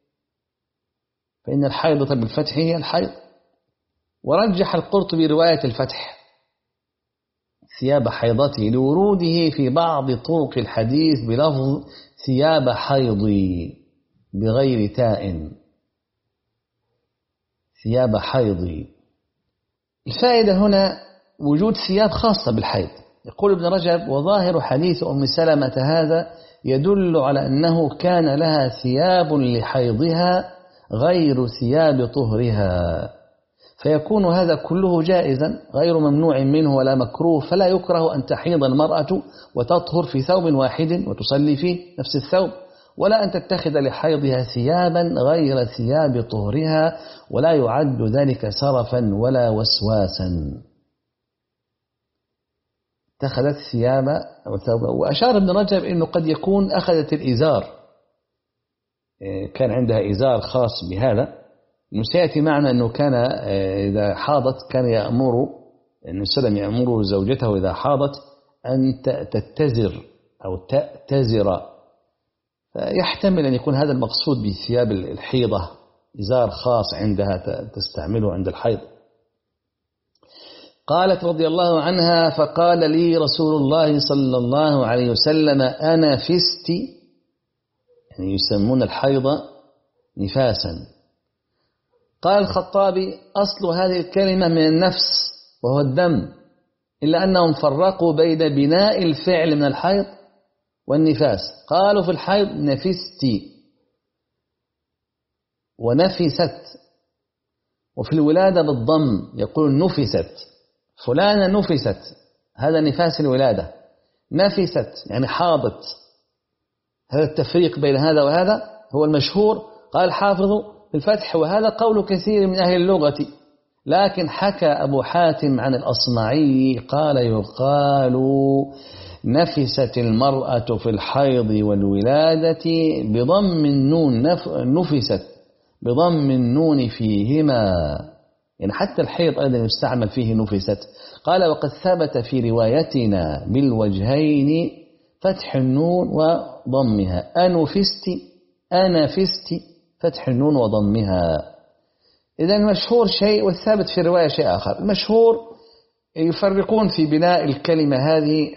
هي الحيض. ورجح القرطبي رواية الفتح ثياب حيضتي لوروده في بعض طرق الحديث بلفظ ثياب حيضي بغير تاء، ثياب حيضي. الفائدة هنا وجود ثياب خاصة بالحيض. يقول ابن رجب: وظاهر حديث أم سلمة هذا يدل على أنه كان لها ثياب لحيضها غير ثياب طهرها، فيكون هذا كله جائزا غير ممنوع منه ولا مكروه. فلا يكره أن تحيض المرأة وتطهر في ثوب واحد وتصلي فيه نفس الثوب، ولا أن تتخذ لحيضها ثيابا غير ثياب طهرها، ولا يعد ذلك سرفا ولا وسواسا. اتخذت ثياب أو ثوب. وأشار ابن رجب أنه قد يكون أخذت الإزار، كان عندها إزار خاص بهذا. سيأتي معنا أنه كان إذا حاضت كان يأمر النبي صلى الله عليه وسلم يأمر زوجته إذا حاضت أن تتزر أو تأتزر، فيحتمل أن يكون هذا المقصود بثياب الحيضة، إزار خاص عندها تستعمله عند الحيض. قالت رضي الله عنها: فقال لي رسول الله صلى الله عليه وسلم: أنفست، يعني يسمون الحيض نفاسا. قال الخطابي: أصل هذه الكلمة من النفس وهو الدم، إلا أنهم فرقوا بين بناء الفعل من الحيض والنفاس. قالوا في الحيض نفستي ونفست، وفي الولادة بالضم يقول نفست، فلانة نفست، هذا نفاس الولادة. نفست يعني حاضت. هذا التفريق بين هذا وهذا هو المشهور. قال الحافظ في الفتح: وهذا قول كثير من أهل اللغة، لكن حكى أبو حاتم عن الأصمعي قال: يقال نفست المرأة في الحيض والولادة بضم النون، نفست بضم النون فيهما، يعني حتى الحيض أيضا يستعمل فيه نفست. قال: وقد ثبت في روايتنا بالوجهين فتح النون وضمها. أنفست فتح النون وضمها. إذا المشهور شيء والثابت في الرواية شيء آخر. المشهور يفرقون في بناء الكلمة هذه،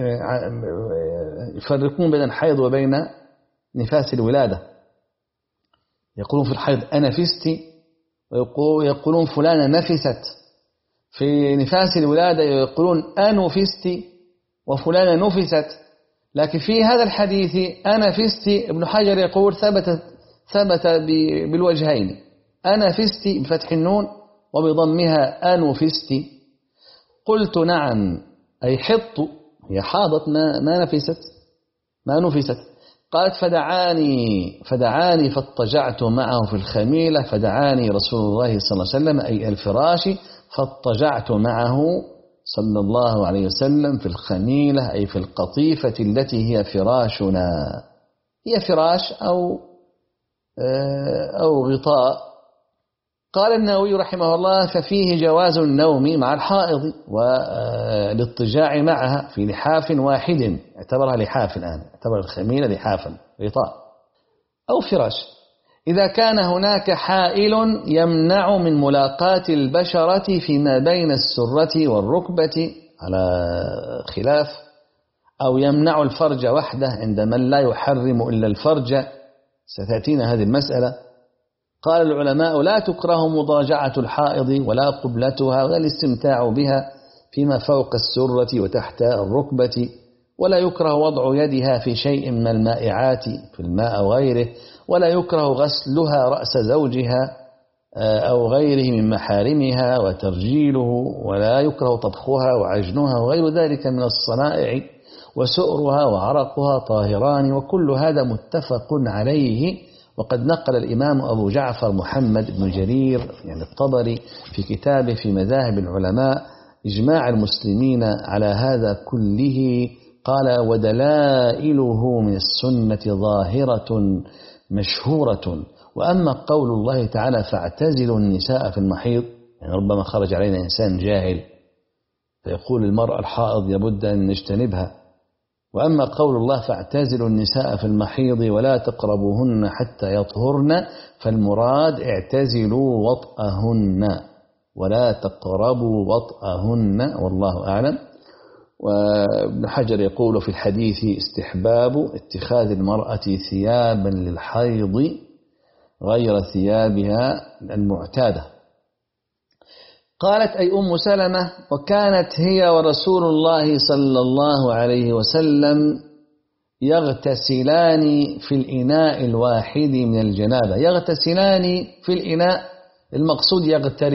يفرقون بين الحيض وبين نفاس الولادة. يقولون في الحيض أنفست، ويقولون فلانة نفست. في نفاس الولادة يقولون أنفست وفلانة نفست. لكن في هذا الحديث أنفست ابن حجر يقول ثبت بالوجهين، أنفست بفتح النون وبضمها أنفست. قلت نعم، أي حط، هي حاضت ما نفست. قالت فدعاني فاضطجعت معه في الخميلة، فدعاني رسول الله صلى الله عليه وسلم أي الفراش، فاضطجعت معه صلى الله عليه وسلم في الخميلة أي في القطيفة التي هي فراشنا، هي فراش أو غطاء. قال النووي رحمه الله ففيه جواز النوم مع الحائض والاضطجاع معها في لحاف واحد، اعتبرها لحاف الآن، اعتبر الخميلة لحافا غطاء أو فراش، إذا كان هناك حائل يمنع من ملاقاة البشرة فيما بين السرة والركبة على خلاف، أو يمنع الفرج وحده عند من لا يحرم إلا الفرج، ستأتينا هذه المسألة. قال العلماء لا تكره مضاجعة الحائض ولا قبلتها ولا الاستمتاع بها فيما فوق السرة وتحت الركبة، ولا يكره وضع يدها في شيء من المائعات في الماء أو غيره، ولا يكره غسلها رأس زوجها أو غيره من محارمها وترجيله، ولا يكره طبخها وعجنها وغير ذلك من الصنائع، وسؤرها وعرقها طاهران، وكل هذا متفق عليه. وقد نقل الإمام أبو جعفر محمد بن جرير يعني الطبري في كتابه في مذاهب العلماء إجماع المسلمين على هذا كله. قال ودلائله من السنة ظاهرة مشهورة. وأما قول الله تعالى فاعتزلوا النساء في المحيض، يعني ربما خرج علينا إنسان جاهل فيقول المرأة الحائض لابد أن نجتنبها. وأما قول الله فاعتزلوا النساء في المحيض ولا تقربوهن حتى يطهرن، فالمراد اعتزلوا وطئهن ولا تقربوا وطئهن، والله أعلم. وابن حجر يقول في الحديث استحباب اتخاذ المرأة ثيابا للحيض غير ثيابها المعتادة. قالت أي أم سلمة وكانت هي ورسول الله صلى الله عليه وسلم يغتسلان في الإناء الواحد من الجنابة. يغتسلان في الإناء المقصود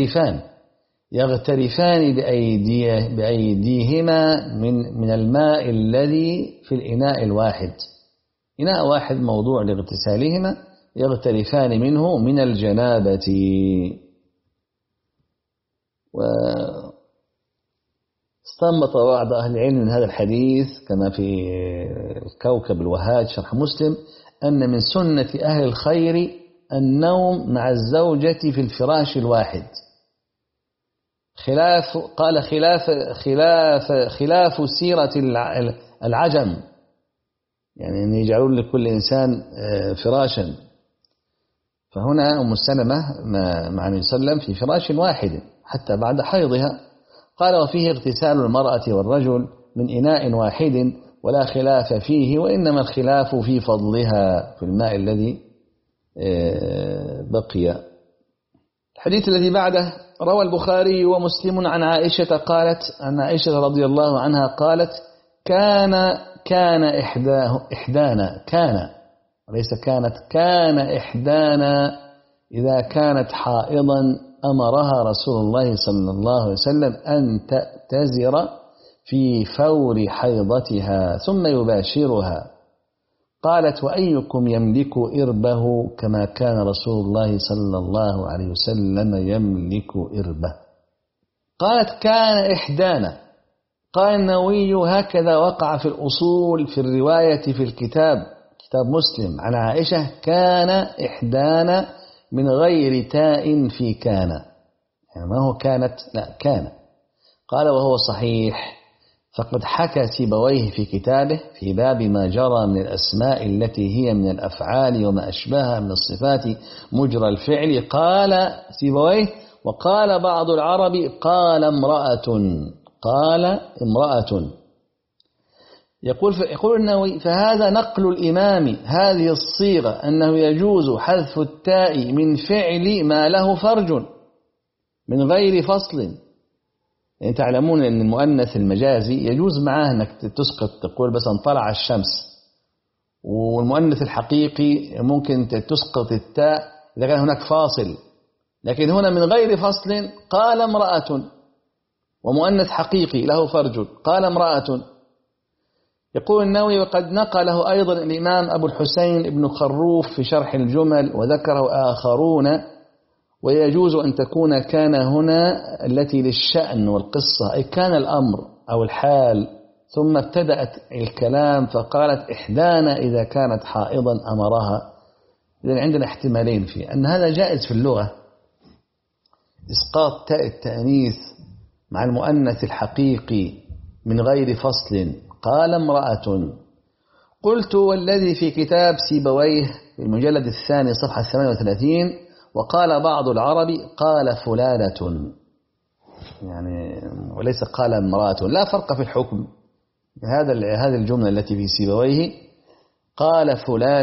يغترفان بأيديهما من الماء الذي في الإناء الواحد، إناء واحد موضوع لاغتسالهما، يغترفان منه من الجنابة. واستنبط بعض أهل العلم من هذا الحديث كما في الكوكب الوهاج شرح مسلم أن من سنة أهل الخير النوم مع الزوجة في الفراش الواحد، خلاف سيرة العجم، يعني أن يجعلون لكل إنسان فراشا. فهنا أم سلمة مع النبي صلى الله عليه وسلم في فراش واحد حتى بعد حيضها. قال وفيه اغتسال المرأة والرجل من إناء واحد ولا خلاف فيه، وإنما الخلاف في فضلها في الماء الذي بقي. الحديث الذي بعده روى البخاري ومسلم عن عائشة قالت أن عائشة رضي الله عنها قالت كان إحدانا إذا كانت حائضا أمرها رسول الله صلى الله عليه وسلم أن تأتزر في فور حيضتها ثم يباشرها. قالت وأيكم يملك إربه كما كان رسول الله صلى الله عليه وسلم يملك إربه. قالت كان إحدانا. قال النووي هكذا وقع في الأصول في الرواية في كتاب مسلم عن عائشة كان إحدانا من غير تاء في كان، يعني ما هو كانت لا كان. قال وهو صحيح، فقد حكى سيبويه في كتابه في باب ما جرى من الأسماء التي هي من الأفعال وما أشبهها من الصفات مجرى الفعل. قال سيبويه: وقال بعض العرب قال امرأة. يقول النووي: فهذا نقل الإمام هذه الصيغة أنه يجوز حذف التاء من فعل ما له فرج من غير فصل. يعني تعلمون أن المؤنث المجازي يجوز معاه أنك تسقط، تقول بس طلع الشمس، والمؤنث الحقيقي ممكن تسقط التاء إذا كان هناك فاصل، لكن هنا من غير فصل قال امرأة، ومؤنث حقيقي له فرج قال امرأة. يقول النووي: وقد نقله أيضا الإمام أبو الحسين ابن خروف في شرح الجمل، وذكره آخرون. ويجوز أن تكون كان هنا التي للشأن والقصة، أي كان الأمر أو الحال، ثم ابتدأت الكلام فقالت: إحدانا إذا كانت حائضا أمرها. إذن عندنا احتمالين فيه: أن هذا جائز في اللغة، إسقاط تاء التأنيث مع المؤنث الحقيقي من غير فصل قال امرأة. قلت: والذي في كتاب سيبويه في المجلد الثاني صفحة 38: وقال بعض العرب قال فلانة، يعني وليس قال امرأة، لا فرق في الحكم. هذه الجملة التي في سيبويه قال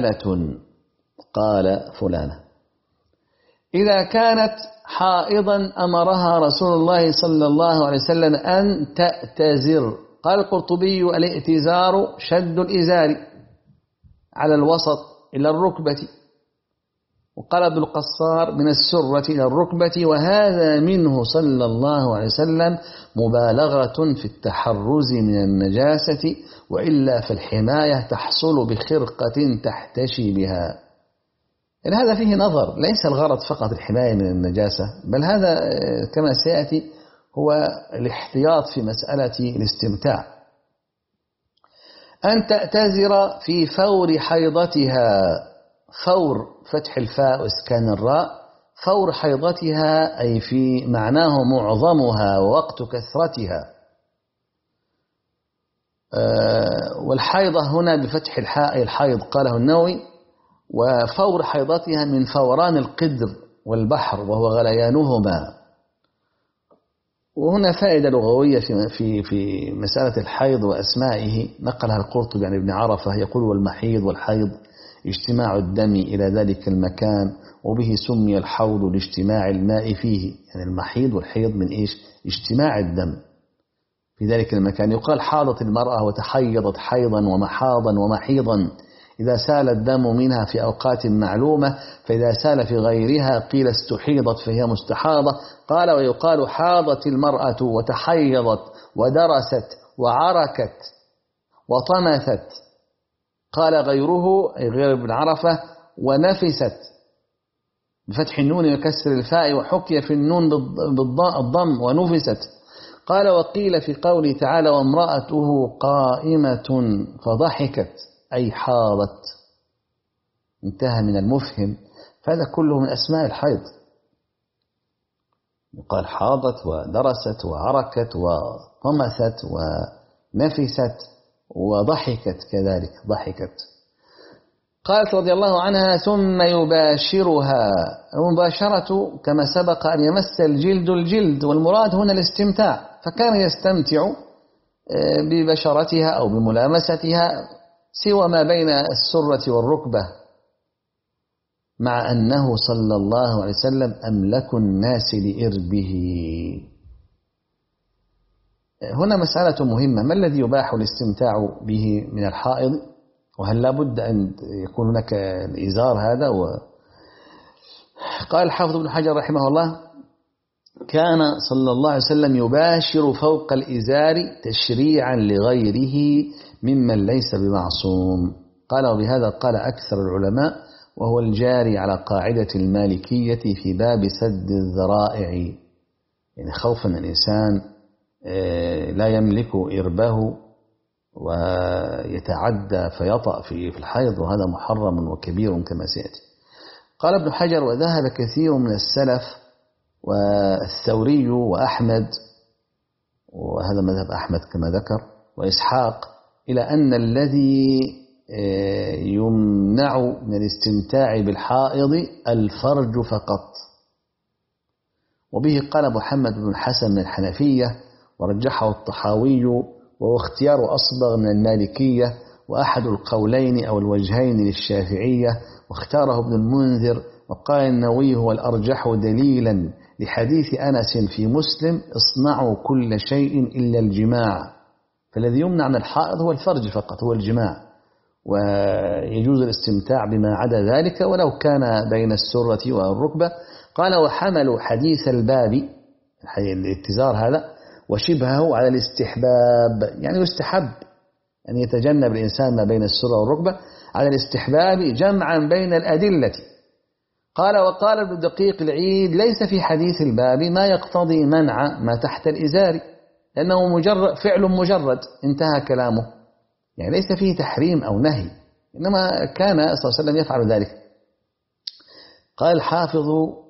فلانة. إذا كانت حائضا أمرها رسول الله صلى الله عليه وسلم أن تأتزر. قال القرطبي: الائتزار شد الإزار على الوسط إلى الركبة. وقال ابن القصار: من السرة إلى الركبة. وهذا منه صلى الله عليه وسلم مبالغة في التحرز من النجاسة، وإلا فالحماية تحصل بخرقة تحتشي بها. إن هذا فيه نظر، ليس الغرض فقط الحماية من النجاسة، بل هذا كما سيأتي هو الاحتياط في مسألة الاستمتاع. أن تأتزر في فور حيضتها، فور فتح الفاء وإسكان الراء، فور حيضتها أي في معناه معظمها ووقت كثرتها. والحيضة هنا بفتح الحاء الحيض قاله النووي. وفور حيضتها من فوران القدر والبحر وهو غليانهما. وهنا فائدة لغوية في مسألة الحيض وأسمائه نقلها القرطبي عن ابن عرفة، يقول: والمحيض والحيض اجتماع الدم إلى ذلك المكان، وبه سمي الحوض لاجتماع الماء فيه. يعني المحيض والحيض من إيش؟ اجتماع الدم في ذلك المكان. يقال: حاضت المرأة وتحيضت حيضا ومحاضا ومحيضا إذا سال الدم منها في أوقات معلومة، فإذا سال في غيرها قيل استحيضت فهي مستحاضة. قال: ويقال: حاضت المرأة وتحيضت ودرست وعركت وطمثت. قال غيره أي غير ابن عرفة: ونفست بفتح النون وكسر الفاء، وحكي في النون بالضم ونفست. قال: وقيل في قوله تعالى: وامرأته قائمة فضحكت أي حاضت. انتهى من المفهم. فهذا كله من أسماء الحيض. يقال: حاضت ودرست وعركت وطمثت ونفست وضحكت، كذلك ضحكت. قالت رضي الله عنها: ثم يباشرها. المباشرة كما سبق أن يمس الجلد الجلد، والمراد هنا الاستمتاع، فكان يستمتع ببشرتها أو بملامستها سوى ما بين السرة والركبة، مع أنه صلى الله عليه وسلم أملك الناس لإربه. هنا مسألة مهمة: ما الذي يباح الاستمتاع به من الحائض؟ وهل لا بد أن يكون هناك الإزار هذا؟ قال الحافظ ابن حجر رحمه الله: كان صلى الله عليه وسلم يباشر فوق الإزار تشريعا لغيره ممن ليس بمعصوم. قال: وبهذا قال أكثر العلماء، وهو الجاري على قاعدة المالكية في باب سد الذرائع، يعني خوفا أن الإنسان لا يملك إربه ويتعدى فيطأ في الحيض، وهذا محرم وكبير كما سيأتي. قال ابن حجر: وذهب كثير من السلف والثوري وأحمد، وهذا مذهب أحمد كما ذكر، وإسحاق إلى أن الذي يمنع من الاستمتاع بالحائض الفرج فقط. وبه قال محمد بن الحسن من الحنفية، ورجحه الطحاوي، وهو اختيار أصبغ من المالكية، وأحد القولين أو الوجهين للشافعية، واختاره ابن المنذر. وقال النووي هو الأرجح دليلا لحديث أنس في مسلم: اصنعوا كل شيء إلا الجماع. فالذي يمنع من الحائض هو الفرج فقط، هو الجماع، ويجوز الاستمتاع بما عدا ذلك ولو كان بين السرة والركبة. قال: وحملوا حديث الباب، الاتزار هذا، وشبهه على الاستحباب، يعني يستحب أن يتجنب الإنسان ما بين السرة والركبة، على الاستحباب جمعا بين الأدلة. قال: وقال ابن دقيق العيد: ليس في حديث الباب ما يقتضي منع ما تحت الإزار، لأنه مجرد فعل مجرد، انتهى كلامه، يعني ليس فيه تحريم أو نهي، إنما كان صلى الله عليه وسلم يفعل ذلك. قال الحافظ: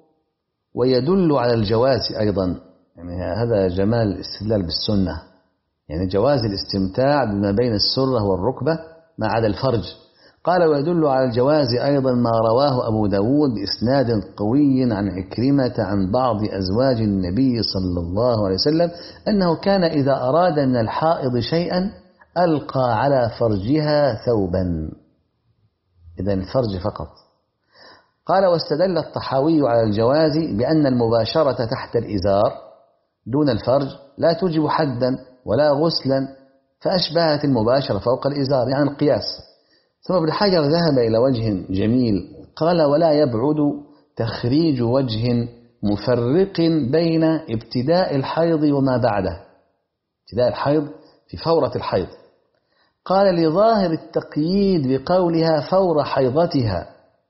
ويدل على الجواز أيضا، يعني هذا جمال الاستدلال بالسنة، يعني جواز الاستمتاع بما بين السرة والركبة ما عدا الفرج. قال: ويدل على الجواز أيضا ما رواه أبو داود بإسناد قوي عن عكرمة عن بعض أزواج النبي صلى الله عليه وسلم أنه كان إذا أراد من الحائض شيئا ألقى على فرجها ثوبا، إذن الفرج فقط. قال: واستدل الطحاوي على الجواز بأن المباشرة تحت الإزار دون الفرج لا توجب حدا ولا غسلا، فأشبهت المباشرة فوق الإزار، يعني القياس. ثم ابن حجر ذهب إلى وجه جميل، قال: ولا يبعد تخريج وجه مفرق بين ابتداء الحيض وما بعده، ابتداء الحيض في فورة الحيض. قال: لظاهر التقييد بقولها فور حيضتها،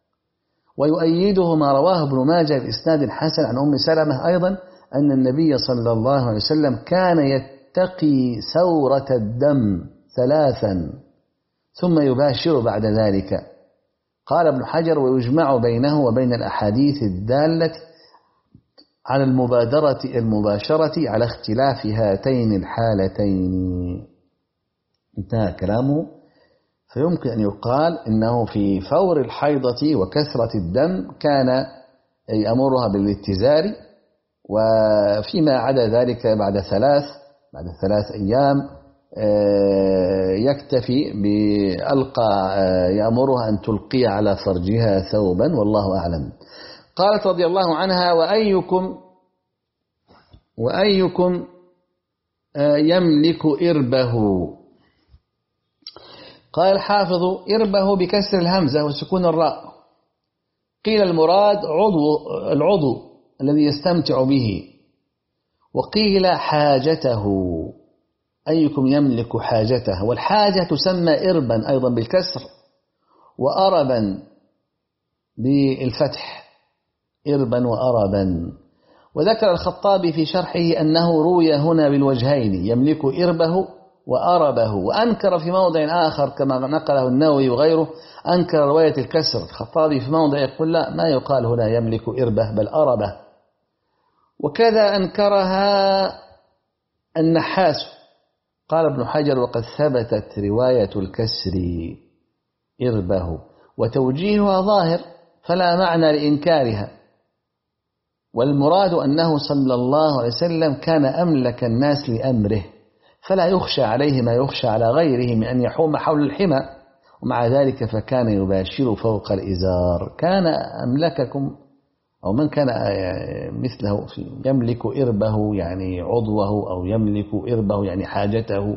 ويؤيده ما رواه ابن ماجه بإسناد حسن عن أم سلمة أيضا أن النبي صلى الله عليه وسلم كان يتقي ثورة الدم 3 ثم يباشر بعد ذلك. قال ابن حجر: ويجمع بينه وبين الأحاديث الدالة على المباشرة على اختلاف هاتين الحالتين. انتهى كلامه. فيمكن أن يقال إنه في فور الحيضة وكثرة الدم كان يأمرها بالاتزار، وفيما عدا ذلك بعد 3 أيام يكتفي بألقى، يأمرها أن تلقي على فرجها ثوبا، والله أعلم. قالت رضي الله عنها: وأيكم يملك إربه. قال الحافظ: إربه بكسر الهمزة وسكون الراء. قيل المراد العضو الذي يستمتع به، وقيل حاجته، أيكم يملك حاجته. والحاجة تسمى إربا أيضا بالكسر، وأربا بالفتح، إربا وأربا. وذكر الخطابي في شرحه أنه روي هنا بالوجهين، يملك إربه وأربه، وأنكر في موضع آخر كما نقله النووي وغيره، أنكر رواية الكسر. الخطابي في موضع يقول: لا، ما يقال هنا يملك إربه بل أربه. وكذا أنكرها النحاس. قال ابن حجر: وقد ثبتت رواية الكسر إربه، وتوجيهها ظاهر فلا معنى لإنكارها. والمراد أنه صلى الله عليه وسلم كان أملك الناس لأمره، فلا يخشى عليه ما يخشى على غيره من أن يحوم حول الحمى، ومع ذلك فكان يباشر فوق الإزار. كان أملككم، أو من كان مثله يملك إربه يعني عضوه، أو يملك إربه يعني حاجته،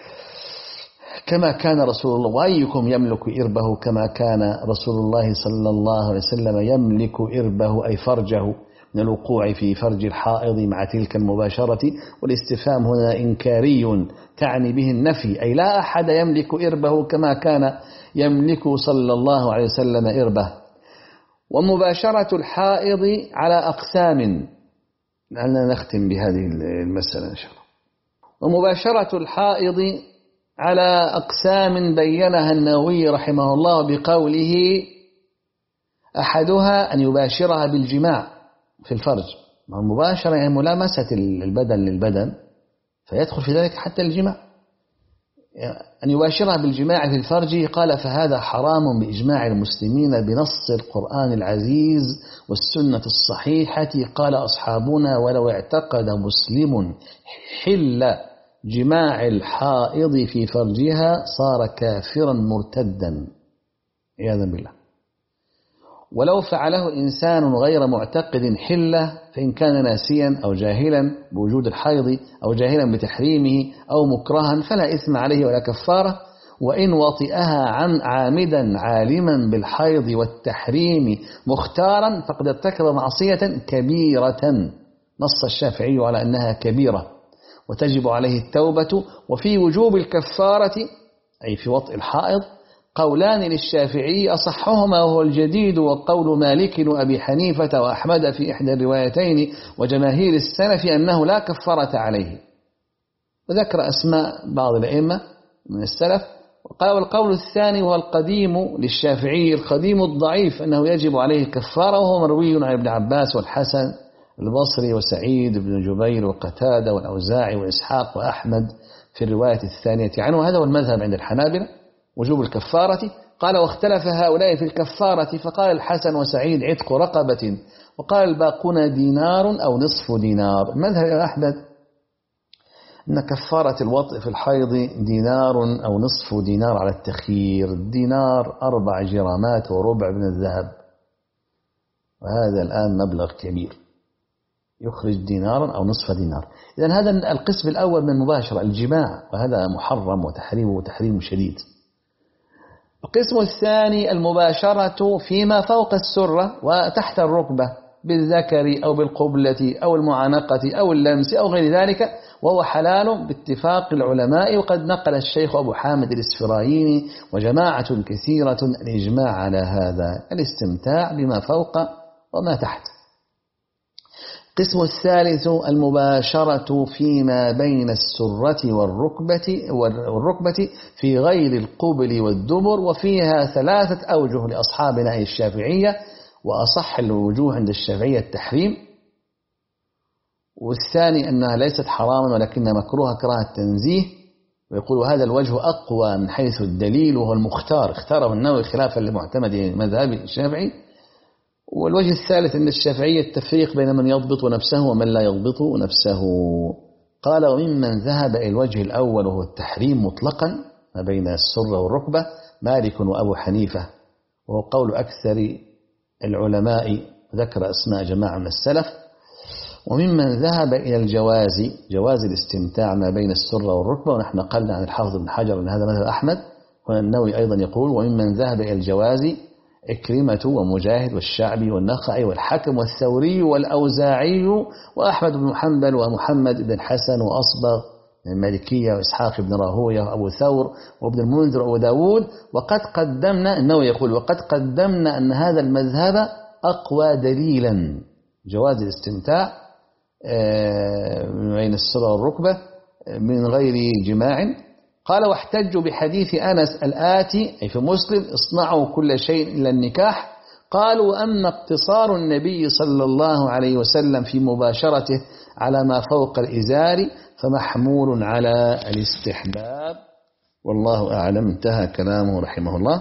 كما كان رسول الله. وأيكم يملك إربه كما كان رسول الله صلى الله عليه وسلم يملك إربه، أي فرجه، من الوقوع في فرج الحائض مع تلك المباشرة. والاستفهام هنا إنكاري تعني به النفي، أي لا أحد يملك إربه كما كان يملك صلى الله عليه وسلم إربه. ومباشرة الحائض على أقسام، لأننا نختم بهذه المسألة إن شاء الله. ومباشرة الحائض على أقسام بينها النووي رحمه الله بقوله: أحدها أن يباشرها بالجماع في الفرج. المباشرة يعني ملامسة البدن للبدن، فيدخل في ذلك حتى الجماع. أن يباشرها بالجماع في الفرج، قال فهذا حرام بإجماع المسلمين بنص القرآن العزيز والسنة الصحيحة. قال أصحابنا ولو اعتقد مسلم حل جماع الحائض في فرجها صار كافرا مرتدا عياذا بالله. ولو فعله إنسان غير معتقد حله، فإن كان ناسيا أو جاهلا بوجود الحيض أو جاهلا بتحريمه أو مكرها فلا إثم عليه ولا كفارة. وإن وطئها عامدا عالما بالحيض والتحريم مختارا فقد ارتكب معصية كبيرة، نص الشافعي على أنها كبيرة وتجب عليه التوبة. وفي وجوب الكفارة أي في وطئ الحائض قولان للشافعي أصحهما وهو الجديد وقول مالك وأبي حنيفة وأحمد في إحدى الروايتين وجماهير السلف أنه لا كفارة عليه. وذكر أسماء بعض الأئمة من السلف. وقال والقول الثاني وهو القديم للشافعي القديم الضعيف أنه يجب عليه الكفارة، وهو مروي عن ابن عباس والحسن البصري وسعيد بن جبير وقتادة والأوزاعي وإسحاق وأحمد في الرواية الثانية عنه. هذا هو المذهب عند الحنابلة وجوب الكفارة. قال واختلف هؤلاء في الكفارة، فقال الحسن وسعيد عتق رقبة، وقال الباقون دينار أو نصف دينار. المذهب يا أحمد أن كفارة الوطء في الحيض دينار أو نصف دينار على التخيير. الدينار 4 جرامات وربع من الذهب، وهذا الآن مبلغ كبير، يخرج دينارا أو نصف دينار. إذن هذا القسم الأول من المباشرة الجماع، وهذا محرم وتحريمه تحريم شديد. القسم الثاني المباشرة فيما فوق السرة وتحت الركبة بالذكر أو بالقبلة أو المعانقة أو اللمس أو غير ذلك، وهو حلال باتفاق العلماء. وقد نقل الشيخ أبو حامد الإسفرايني وجماعة كثيرة الإجماع على هذا الاستمتاع بما فوق وما تحت. القسم الثالث المباشرة فيما بين السرة والركبة في غير القبل والدبر، وفيها 3 أوجه لأصحابنا أي الشافعية، وأصح الوجوه عند الشافعية التحريم، والثاني أنها ليست حراما ولكنها مكروهة كراهة التنزيه، ويقول هذا الوجه أقوى من حيث الدليل وهو المختار، اختاره النووي خلافا لمعتمد مذهب الشافعي. والوجه الثالث أن الشافعية التفريق بين من يضبط نفسه ومن لا يضبط نفسه. قال وممن ذهب إلى الوجه الأول وهو التحريم مطلقا ما بين السرة والركبة مالك وأبو حنيفة، وهو قول أكثر العلماء، ذكر أسماء جماعة من السلف. وممن ذهب إلى جواز الاستمتاع ما بين السرة والركبة، ونحن نقلنا عن الحافظ بن حجر أن هذا مذهب أحمد. والنووي أيضا يقول وممن ذهب إلى الجواز إكرمة ومجاهد والشعبي والنخعي والحكم والثوري والأوزاعي وأحمد بن حنبل ومحمد بن حسن وأصبغ من المالكية وإسحاق بن راهوية وأبو ثور وابن المنذر وأبو داود. وقد قدمنا، النووي يقول وقد قدمنا أن هذا المذهب أقوى دليلا جواز الاستمتاع بين السرة والركبة من غير جماع. قال واحتجوا بحديث أنس الآتي أي في مسلم اصنعوا كل شيء إلا النكاح. قالوا أما اقتصار النبي صلى الله عليه وسلم في مباشرته على ما فوق الإزار فمحمول على الاستحباب، والله أعلم. انتهى كلامه رحمه الله.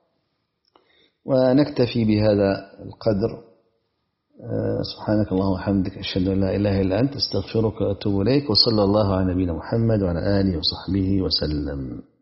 ونكتفي بهذا القدر. سبحانك اللهم وبحمدك أشهد أن لا إله إلا أنت أستغفرك وأتوب إليك، وصلى الله على نبينا محمد وعلى آله وصحبه وسلم.